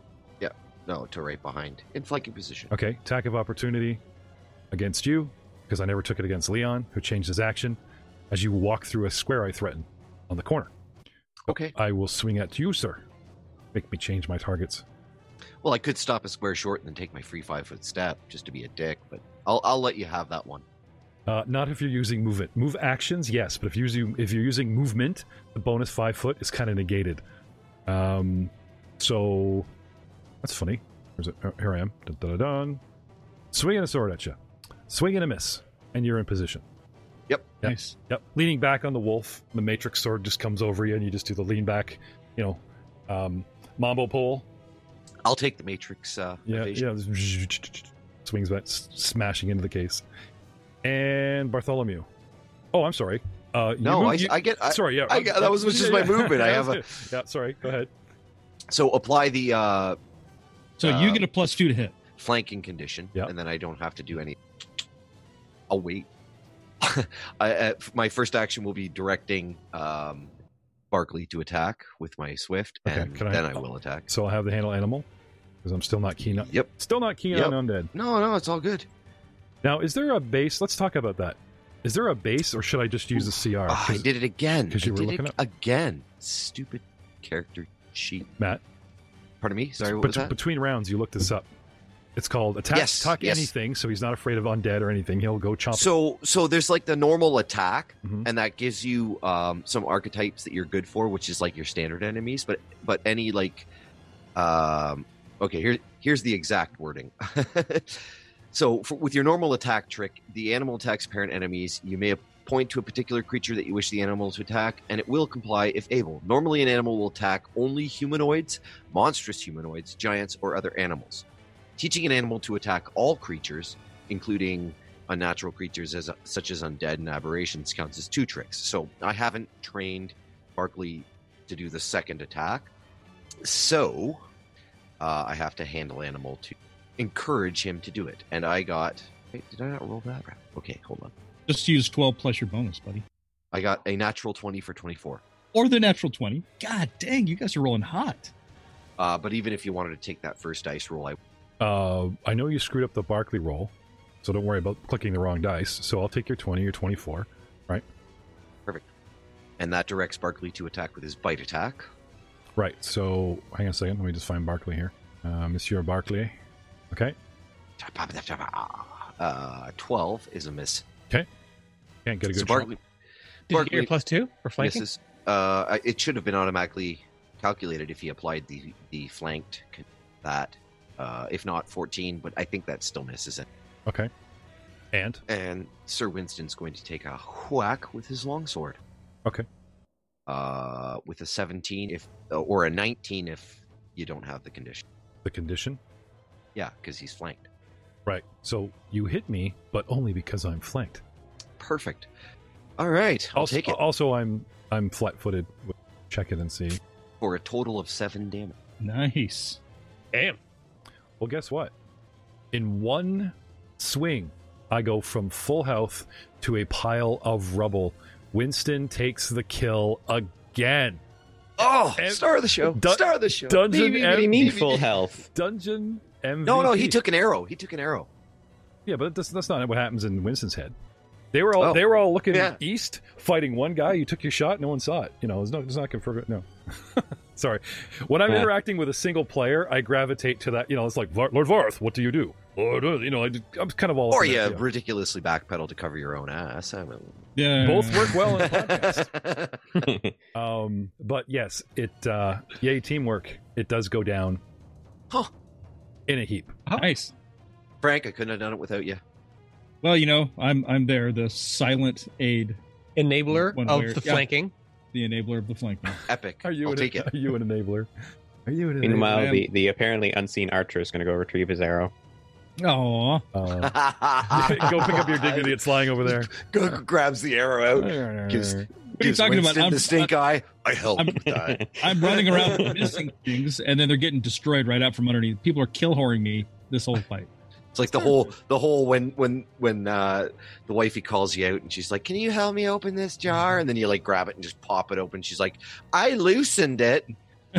No, to right behind. In flanking position. Okay, attack of opportunity against you, because I never took it against Leon, who changed his action, as you walk through a square I threaten on the corner. Okay. I will swing at you, sir. Make me change my targets. Well, I could stop a square short and then take my free five foot step just to be a dick, but I'll I'll let you have that one. Uh, not if you're using movement. Move actions, yes, but if you're using if you're using movement, the bonus five foot is kind of negated. Um, so that's funny. Where's it? Oh, here I am. Dun, dun, dun, dun. Swinging a sword at you. Swing and a miss, and you're in position. Yep. Yep. Nice. Yep. Leaning back on the wolf, the matrix sword just comes over you, and you just do the lean back, you know, um, mambo pole. I'll take the matrix uh, Yeah, evasion. yeah. Swings back, s- smashing into the case. And Bartholomew. Oh, I'm sorry. Uh, you No, move- I, you- I get. I, sorry, yeah. I get- that was just my movement. I have a- Yeah, sorry. Go ahead. So apply the uh, So you Uh, get a plus two to hit. flanking condition, Yep. and then I don't have to do any. I'll wait. I, uh, my first action will be directing um, Barkley to attack with my Swift, Okay, and can I- then I, will attack. So I'll have the handle animal because I'm still not keen on. Yep. Still not keen Yep. on undead. No, no, it's all good. Now, is there a base? Let's talk about that. Is there a base, or should I just use the C R? Ah, I 'Cause- did it again. 'cause you I were did looking it up. again. Stupid character sheet. Matt, Pardon me? Sorry, what bet- was that? between rounds, you looked this up. It's called attack. Yes, attack yes. anything, so he's not afraid of undead or anything. He'll go chomp. So, so there's like the normal attack, Mhm. and that gives you um, some archetypes that you're good for, which is like your standard enemies. But but any like, um, okay, here here's the exact wording. So, for, with your normal attack trick, the animal attacks parent enemies. You may point to a particular creature that you wish the animal to attack, and it will comply if able. Normally, an animal will attack only humanoids, monstrous humanoids, giants, or other animals. Teaching an animal to attack all creatures, including unnatural creatures as such as undead and aberrations, counts as two tricks. So I haven't trained Barkley to do the second attack, so uh, I have to handle animal to encourage him to do it. And I got. Wait, did I not roll that? Okay, hold on. Just use twelve plus your bonus, buddy. I got a natural twenty for twenty-four. Or the natural twenty. God dang, you guys are rolling hot. Uh, but even if you wanted to take that first dice roll, I Uh, I know you screwed up the Barkley roll, so don't worry about clicking the wrong dice. So I'll take your twenty or twenty-four. and that directs Barkley to attack with his bite attack. Right. So hang on a second. Let me just find Barkley here. Uh, Monsieur Barkley. Okay. Uh, twelve is a miss. Can't get a good So shot. Barkley, Did you get Barkley your plus two for flanking? misses. Uh, it should have been automatically calculated if he applied the the flanked con- that. Uh, if not fourteen, but I think that still misses it. Okay. And And Sir Winston's going to take a whack with his longsword. Okay. Uh, with a seventeen, if or a nineteen, if you don't have the condition. the condition. Yeah, because he's flanked. Right. So you hit me, but only because I'm flanked. Perfect. All right, I'll also, take it Also, I'm I'm flat-footed. Check it and see. for a total of seven damage. Nice. Damn. Well, guess what? In one swing, I go from full health to a pile of rubble. Winston takes the kill again. Oh, And- star of the show! Dun- star of the show! Dungeon What do you mean M- full health? Dungeon M V P. No, no, he took an arrow. He took an arrow. Yeah, but that's, that's not what happens in Winston's head. They were all Oh, they were all looking yeah. east, fighting one guy. You took your shot, no one saw it. You know, it's not it's not confirmed. No, sorry. When I'm Yeah. interacting with a single player, I gravitate to that. You know, it's like Lord Varth. What do you do? Lord, uh, you know, I, I'm kind of all. Or up in you that, you know. ridiculously backpedal to cover your own ass. I mean, Yeah. Both work well in a podcast. Um, but yes, it uh, yay teamwork. It does go down Huh. in a heap. Nice. Frank, I couldn't have done it without you. Well, you know, I'm I'm there, the silent aid, Enabler One of way or- the yeah. flanking. the enabler of the flanking. Epic. Are you I'll an, take it. Are you an enabler? Are you an enabler? Meanwhile, man. the, the apparently unseen archer is going to go retrieve his arrow. Aw. Uh, go pick up your dignity. It's lying over there. Go grabs the arrow out. Gives, What are you gives talking about? Winston I'm- the stink eye. I helped I'm- with that. I'm running around missing things, and then they're getting destroyed right out from underneath. People are kill whoring me this whole fight. It's like the whole the whole when when when uh, the wifey calls you out and she's like, "Can you help me open this jar?" And then you like grab it and just pop it open. She's like, "I loosened it."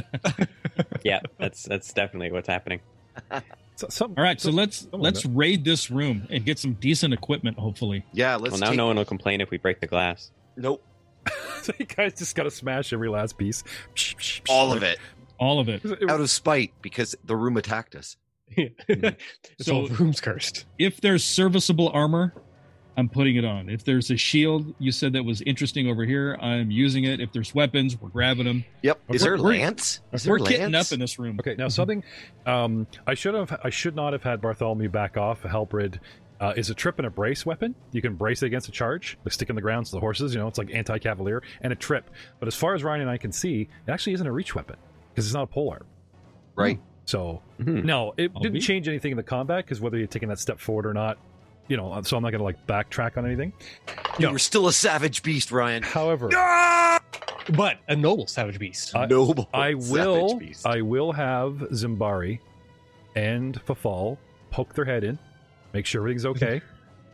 Yeah, that's that's definitely what's happening. So, some, All right, so some- let's something let's like raid this room and get some decent equipment. Hopefully, Yeah, let's Well, now take. no one will complain if we break the glass. Nope, so you guys just got to smash every last piece. all of it all of it. out of spite because the room attacked us. This So- whole room's cursed. If there's serviceable armor, I'm putting it on. If there's a shield you said that was interesting over here, I'm using it. If there's weapons, we're grabbing them. Yep. Is We're- there we're- lance? Is We're there getting lance? up in this room. Okay, now something um, I should have I should not have had Bartholomew back off. Halberd uh, is a trip and a brace weapon. You can brace it against a charge, like stick in the ground to the horses. You know, it's like anti-cavalier and a trip. But as far as Ryan and I can see, it actually isn't a reach weapon because it's not a polearm. Right. So Mhm. no, it I'll didn't be- change anything in the combat because whether you're taking that step forward or not, you know. So I'm not going to like backtrack on anything. You No. were still a savage beast, Ryan. However, Ah! But a noble savage beast. I- Noble. I savage will beast. I will have Zimbari and Fafal poke their head in, make sure everything's okay.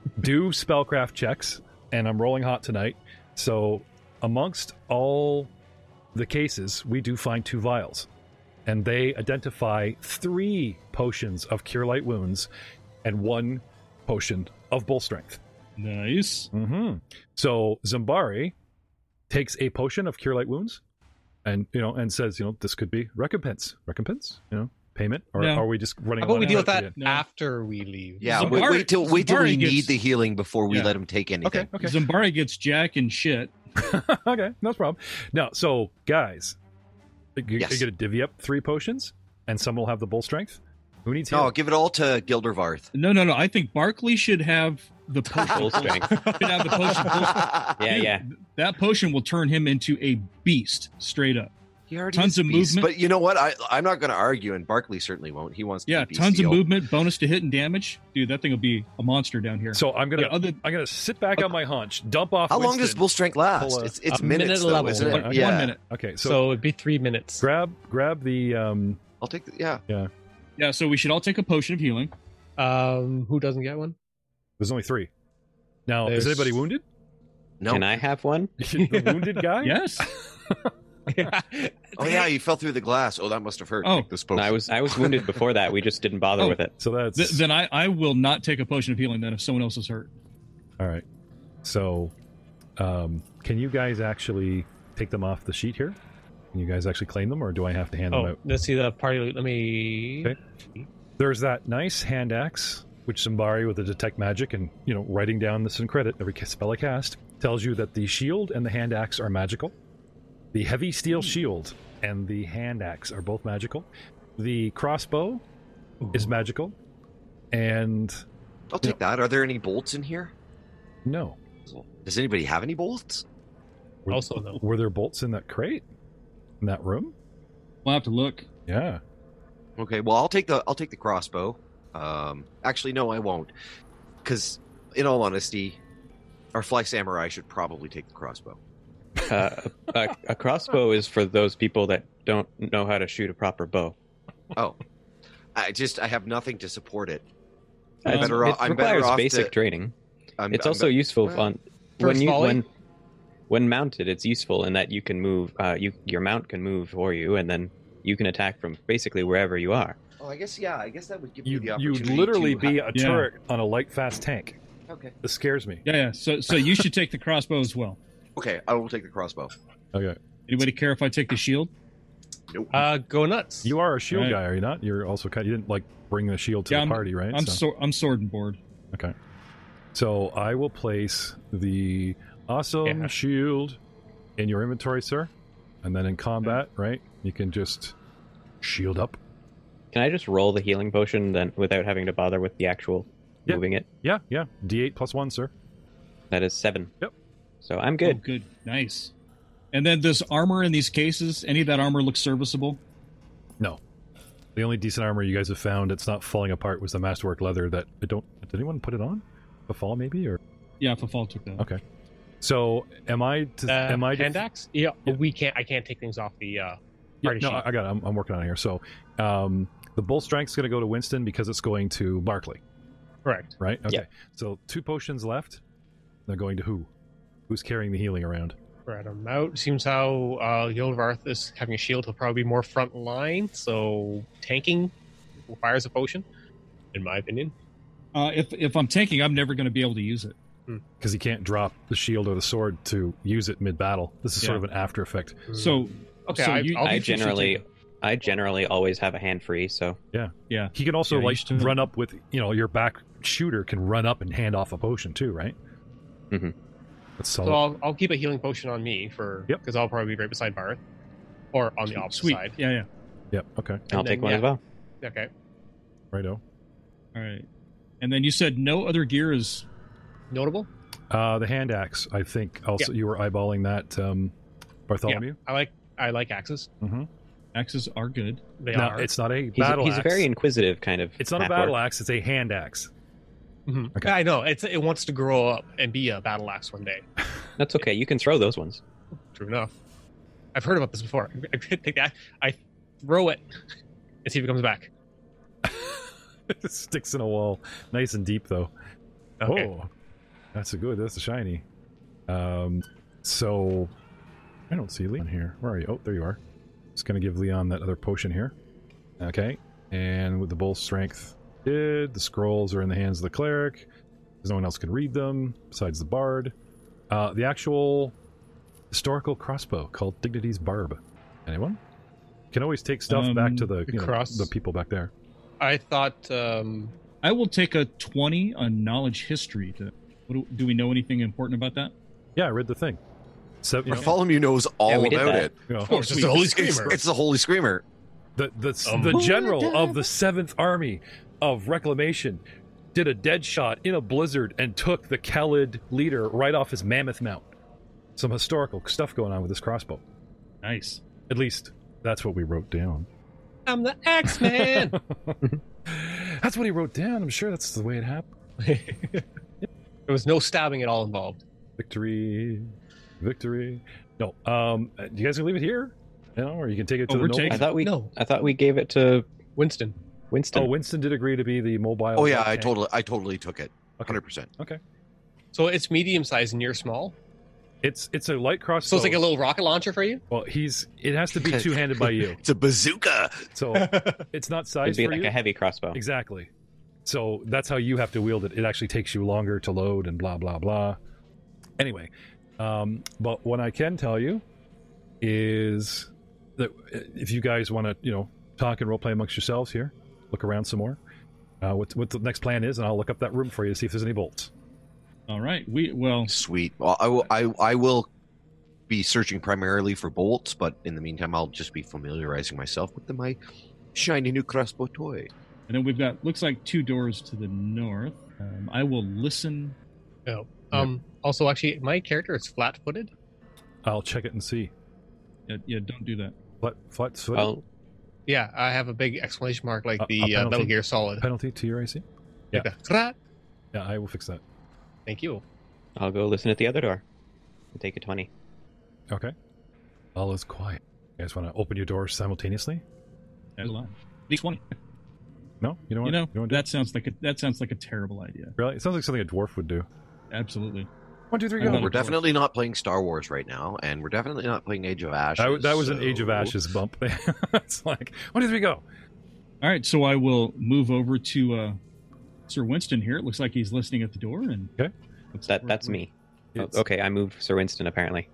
do spellcraft checks, and I'm rolling hot tonight. So amongst all the cases, we do find two vials, and they identify three potions of Cure Light Wounds and one potion of Bull Strength. Nice. Mm-hmm. So Zambari takes a potion of Cure Light Wounds, and you know, and says, you know, this could be recompense, recompense, you know, payment, or No. are we just running? How about one we deal out with to that the- No. after we leave? Yeah, Zambari- wait, wait till wait till we Zambari need gets- the healing before we Yeah. let him take anything. Okay, okay, Zambari gets jack and shit. okay, no problem. Now, so guys, you, Yes. you get to divvy up three potions, and someone will have the Bull Strength. Who needs No, healing? give it all to Gildervarth. No, no, no. I think Barkley should have the potion. Full strength. should have the potion. Yeah, Dude, yeah. That potion will turn him into a beast, straight up. He already Tons is of beast, movement. But you know what? I, I'm not going to argue, and Barkley certainly won't. He wants to Yeah, be tons of bestial. movement, bonus to hit and damage. Dude, that thing will be a monster down here. So I'm gonna Yeah, other- I'm gonna sit back on my haunch, dump off. How long does Winston. bull strength last? Pull a- it's it's a minutes, minute though, level. isn't it? One- one yeah. minute. Okay, so, So, it'd be three minutes. grab grab the um I'll take the, yeah. Yeah, so we should all take a potion of healing. Um, who doesn't get one? There's only three. Now, is There's- anybody wounded? No. Can I have one? The wounded guy? Yes. Oh yeah, you fell through the glass. Oh, that must have hurt. Oh. Take this No, potion. I was I was wounded before that. We just didn't bother Oh. with it. So that's Th- then I, I will not take a potion of healing then if someone else is hurt. all right. So, um, can you guys actually take them off the sheet here? Can you guys actually claim them, or do I have to hand them Oh, out? let's see the party. loot. Let me. Okay. There's that nice hand axe, which Zambari with the detect magic and you know writing down this in credit every spell I cast tells you that the shield and the hand axe are magical. The heavy steel shield and the hand axe are both magical. The crossbow is magical, and I'll take that. Are there any bolts in here? no, Does anybody have any bolts? were, Also no. were there bolts in that crate in that room? We'll have to look. Yeah. Okay, well I'll take the I'll take the crossbow. Um, actually, no, I won't, because in all honesty, our fly samurai should probably take the crossbow. Uh, a, a crossbow is for those people that don't know how to shoot a proper bow. Oh, I just I have nothing to support it. Um, I'm better it off. I'm better requires off basic to, training. I'm, It's I'm also be- useful well, on first when you volley? when when mounted. It's useful in that you can move. Uh, you your mount can move for you, and then you can attack from basically wherever you are. Oh, I guess yeah. I guess that would give You you the opportunity. you'd literally to be ha- a Yeah. turret on a light fast tank. okay. This scares me. Yeah, yeah. So so you should take the crossbow as well. Okay, I will take the crossbow. Okay. Anybody care if I take the shield? Nope. Uh, go nuts. You are a shield Right. guy, are you not? You're also kind. You didn't like bring the shield to Yeah, the I'm- party, right? I'm So- so, I'm sword and board. Okay. So I will place the awesome Yeah. shield in your inventory, sir. And then in combat, right, you can just shield up. Can I just roll the healing potion then without having to bother with the actual Yeah. moving it? Yeah, yeah. D eight plus one, sir. That is seven. Yep. So I'm good. Oh, good. Nice. And then this armor in these cases, any of that armor looks serviceable? No. The only decent armor you guys have found it's not falling apart was the masterwork leather that I don't did anyone put it on? The fall maybe or Yeah, Fafal took that. okay. So am I to, Uh, am I to- hand axe? Yeah, Yeah. we can't. I can't take things off the uh, Yeah, party no, sheet. I I got it. I'm, I'm working on it here. So um, the bull strength's going to go to Winston because it's going to Barkley, Correct. right? Okay. Yeah. So two potions left. They're going to who? Who's carrying the healing around? Spread them out. Seems how uh, Yolvarth is having a shield. He'll probably be more front line. So tanking requires a potion, in my opinion. Uh, if if I'm tanking, I'm never going to be able to use it. Because he can't drop the shield or the sword to use it mid battle. This is sort Yeah. of an after effect. So Okay, so I- you, I'll I you should generally, take it. I generally always have a hand free. So yeah. He can also Yeah, you like should- run up with you know your back shooter can run up and hand off a potion too, right? Mhm. That's So solid. I'll, I'll keep a healing potion on me for Yep. because I'll probably be right beside Barth, or on the opposite Sweet. side. Yeah, yeah. Yep. Okay. I'll And take then, one yeah. as well. Okay. Righto. All right. And then you said no other gear is. Notable. Uh, the hand axe. I think also you were eyeballing that, um, Bartholomew. I like I like axes. Mm-hmm. Axes are good. They No, are. it's not a He's, battle he's axe. a very inquisitive kind of. It's not a half-orc. battle axe. It's a hand axe. Mhm. Okay. I know it's it wants to grow up and be a battle axe one day. That's okay. You can throw those ones. True enough. I've heard about this before. I take that. I throw it and see if it comes back. It sticks in a wall, nice and deep though. Okay. Oh, that's a good. That's a shiny. Um, so I don't see Leon here. Where are you? Oh, there you are. Just gonna give Leon that other potion here. Okay, and with the bull strength, did the scrolls are in the hands of the cleric, because no one else can read them besides the bard. Uh, the actual historical crossbow called Dignity's Barb. Anyone? Can always take stuff Um, back to the you know, cross- the people back there. I thought um, I will take a twenty on knowledge history. To what do, do we know anything important about that? Yeah, I read the thing. So, you know, Bartholomew knows all Yeah, we did about that. it. you know, of course, it's the Holy Screamer. It's, it's the Holy Screamer. the the, Um, the general of the seventh Army of Reclamation did a dead shot in a blizzard and took the Khalid leader right off his mammoth mount. Some historical stuff going on with this crossbow. Nice. At least that's what we wrote down. I'm the X-Man. That's what he wrote down. I'm sure that's the way it happened. There was no stabbing at all involved. Victory, victory. No, um, do you guys gonna leave it here? You know, or you can take it to Oh, the we're noble? taking- I thought we No. I thought we gave it to Winston. Winston. Oh, Winston did agree to be the mobile. Oh yeah, tank. I totally, I totally took it. Okay. Hundred percent. Okay, So it's medium sized and you're small. it's it's a light crossbow. So it's like a little rocket launcher for you. Well, he's it has to be two handed by you, It's a bazooka. so it's not It'd sized be for like you. a heavy crossbow. Exactly. So that's how you have to wield it. It actually takes you longer to load and blah blah blah. Anyway, um, but what I can tell you is that if you guys want to, you know, talk and roleplay amongst yourselves here, look around some more. Uh, what what the next plan is, and I'll look up that room for you to see if there's any bolts. All right. We well, Sweet. Well, I will, I, I will be searching primarily for bolts, but in the meantime, I'll just be familiarizing myself with the, my shiny new crossbow toy. and then we've got looks like two doors to the north. Um, I will listen. No. Um. Also, actually, my character is flat footed. I'll check it and see. Yeah, yeah don't do that. Flat flat foot Well, Yeah, I have a big exclamation mark like A- a the uh, penalty? Metal Gear Solid. penalty to your A C. Like the, "Krat." Yeah, I will fix that. Thank you. I'll go listen at the other door and take a twenty. Okay. All is quiet. You guys want to open your doors simultaneously? That's a lot. At least twenty. No, you don't You want. know you don't wanna do that sounds like a that sounds like a terrible idea. it? Really? It sounds like something a dwarf would do. Absolutely. One, two, three, I go. know. We're definitely not playing Star Wars right now, and we're definitely not playing Age of Ashes. That, that was an so- Age of Ashes bump. It's like one, two, three, go. All right. So I will move over to uh, Sir Winston here. It looks like he's listening at the door, and Okay. let's- That we're- that's we're- me. Oh, It's- okay, I moved Sir Winston apparently.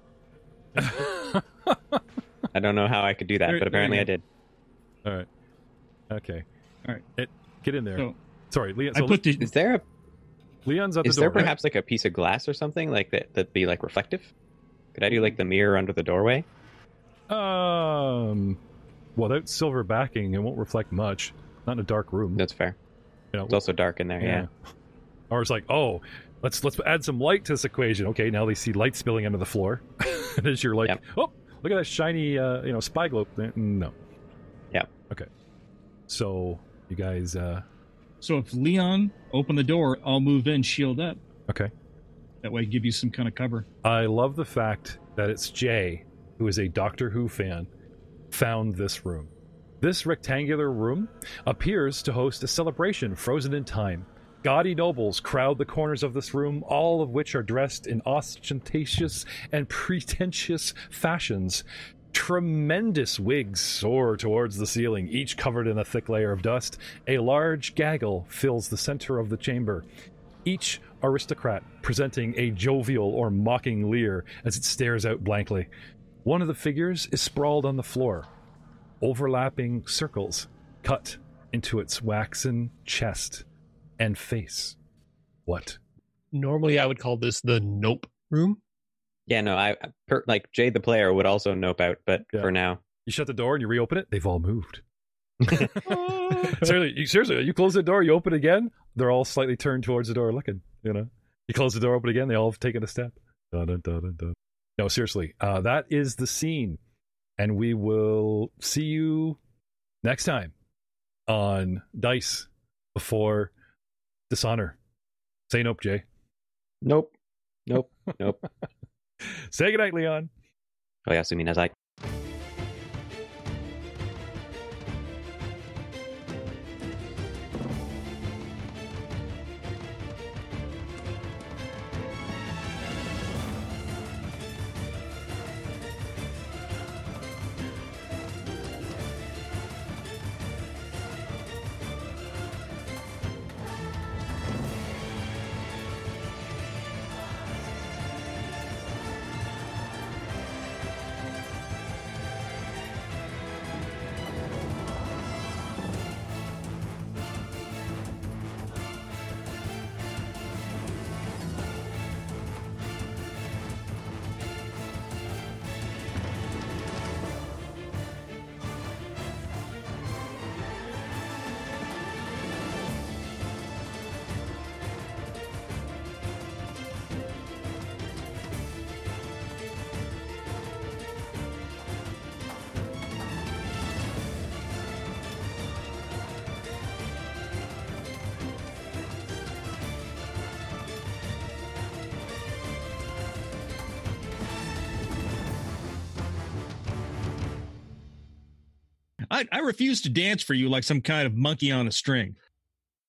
I don't know how I could do that, There- but apparently there I you did. All right. Okay. All right. It, get in there. So Sorry, Leon. I So put the Is there a Leon's at is the there door. right? perhaps like a piece of glass or something like that that'd be like reflective? Could I do like the mirror under the doorway? Um, without silver backing, it won't reflect much. Not in a dark room. That's fair. You know, It's also dark in there, yeah. Or it's like, oh, let's let's add some light to this equation. Okay, now they see light spilling under the floor, and as you're like, Yep. oh, look at that shiny, uh, you know, spy globe. there. No. Yep. Okay. So you guys, uh, so if Leon open the door, I'll move in, shield up. okay. That way, give you some kind of cover. I love the fact that it's Jay, who is a Doctor Who fan, found this room. This rectangular room appears to host a celebration frozen in time. Gaudy nobles crowd the corners of this room, all of which are dressed in ostentatious and pretentious fashions. Tremendous wigs soar towards the ceiling, each covered in a thick layer of dust. A large gaggle fills the center of the chamber, each aristocrat presenting a jovial or mocking leer as it stares out blankly. One of the figures is sprawled on the floor, overlapping circles cut into its waxen chest and face. What? Normally, I would call this the Nope room. Yeah, no, I per, like Jay the player would also nope out, but Yeah. for now, You shut the door and you reopen it, they've all moved. seriously, you, seriously, you close the door, you open again, they're all slightly turned towards the door looking, you know. You close the door, open again, they all have taken a step. Dun, dun, dun, dun, dun. No, seriously, uh, that is the scene. And we will see you next time on Dice Before Dishonor. Say nope, Jay. nope, nope, nope. Say goodnight, Leon. Oyasumi Nazai. I, I refuse to dance for you like some kind of monkey on a string.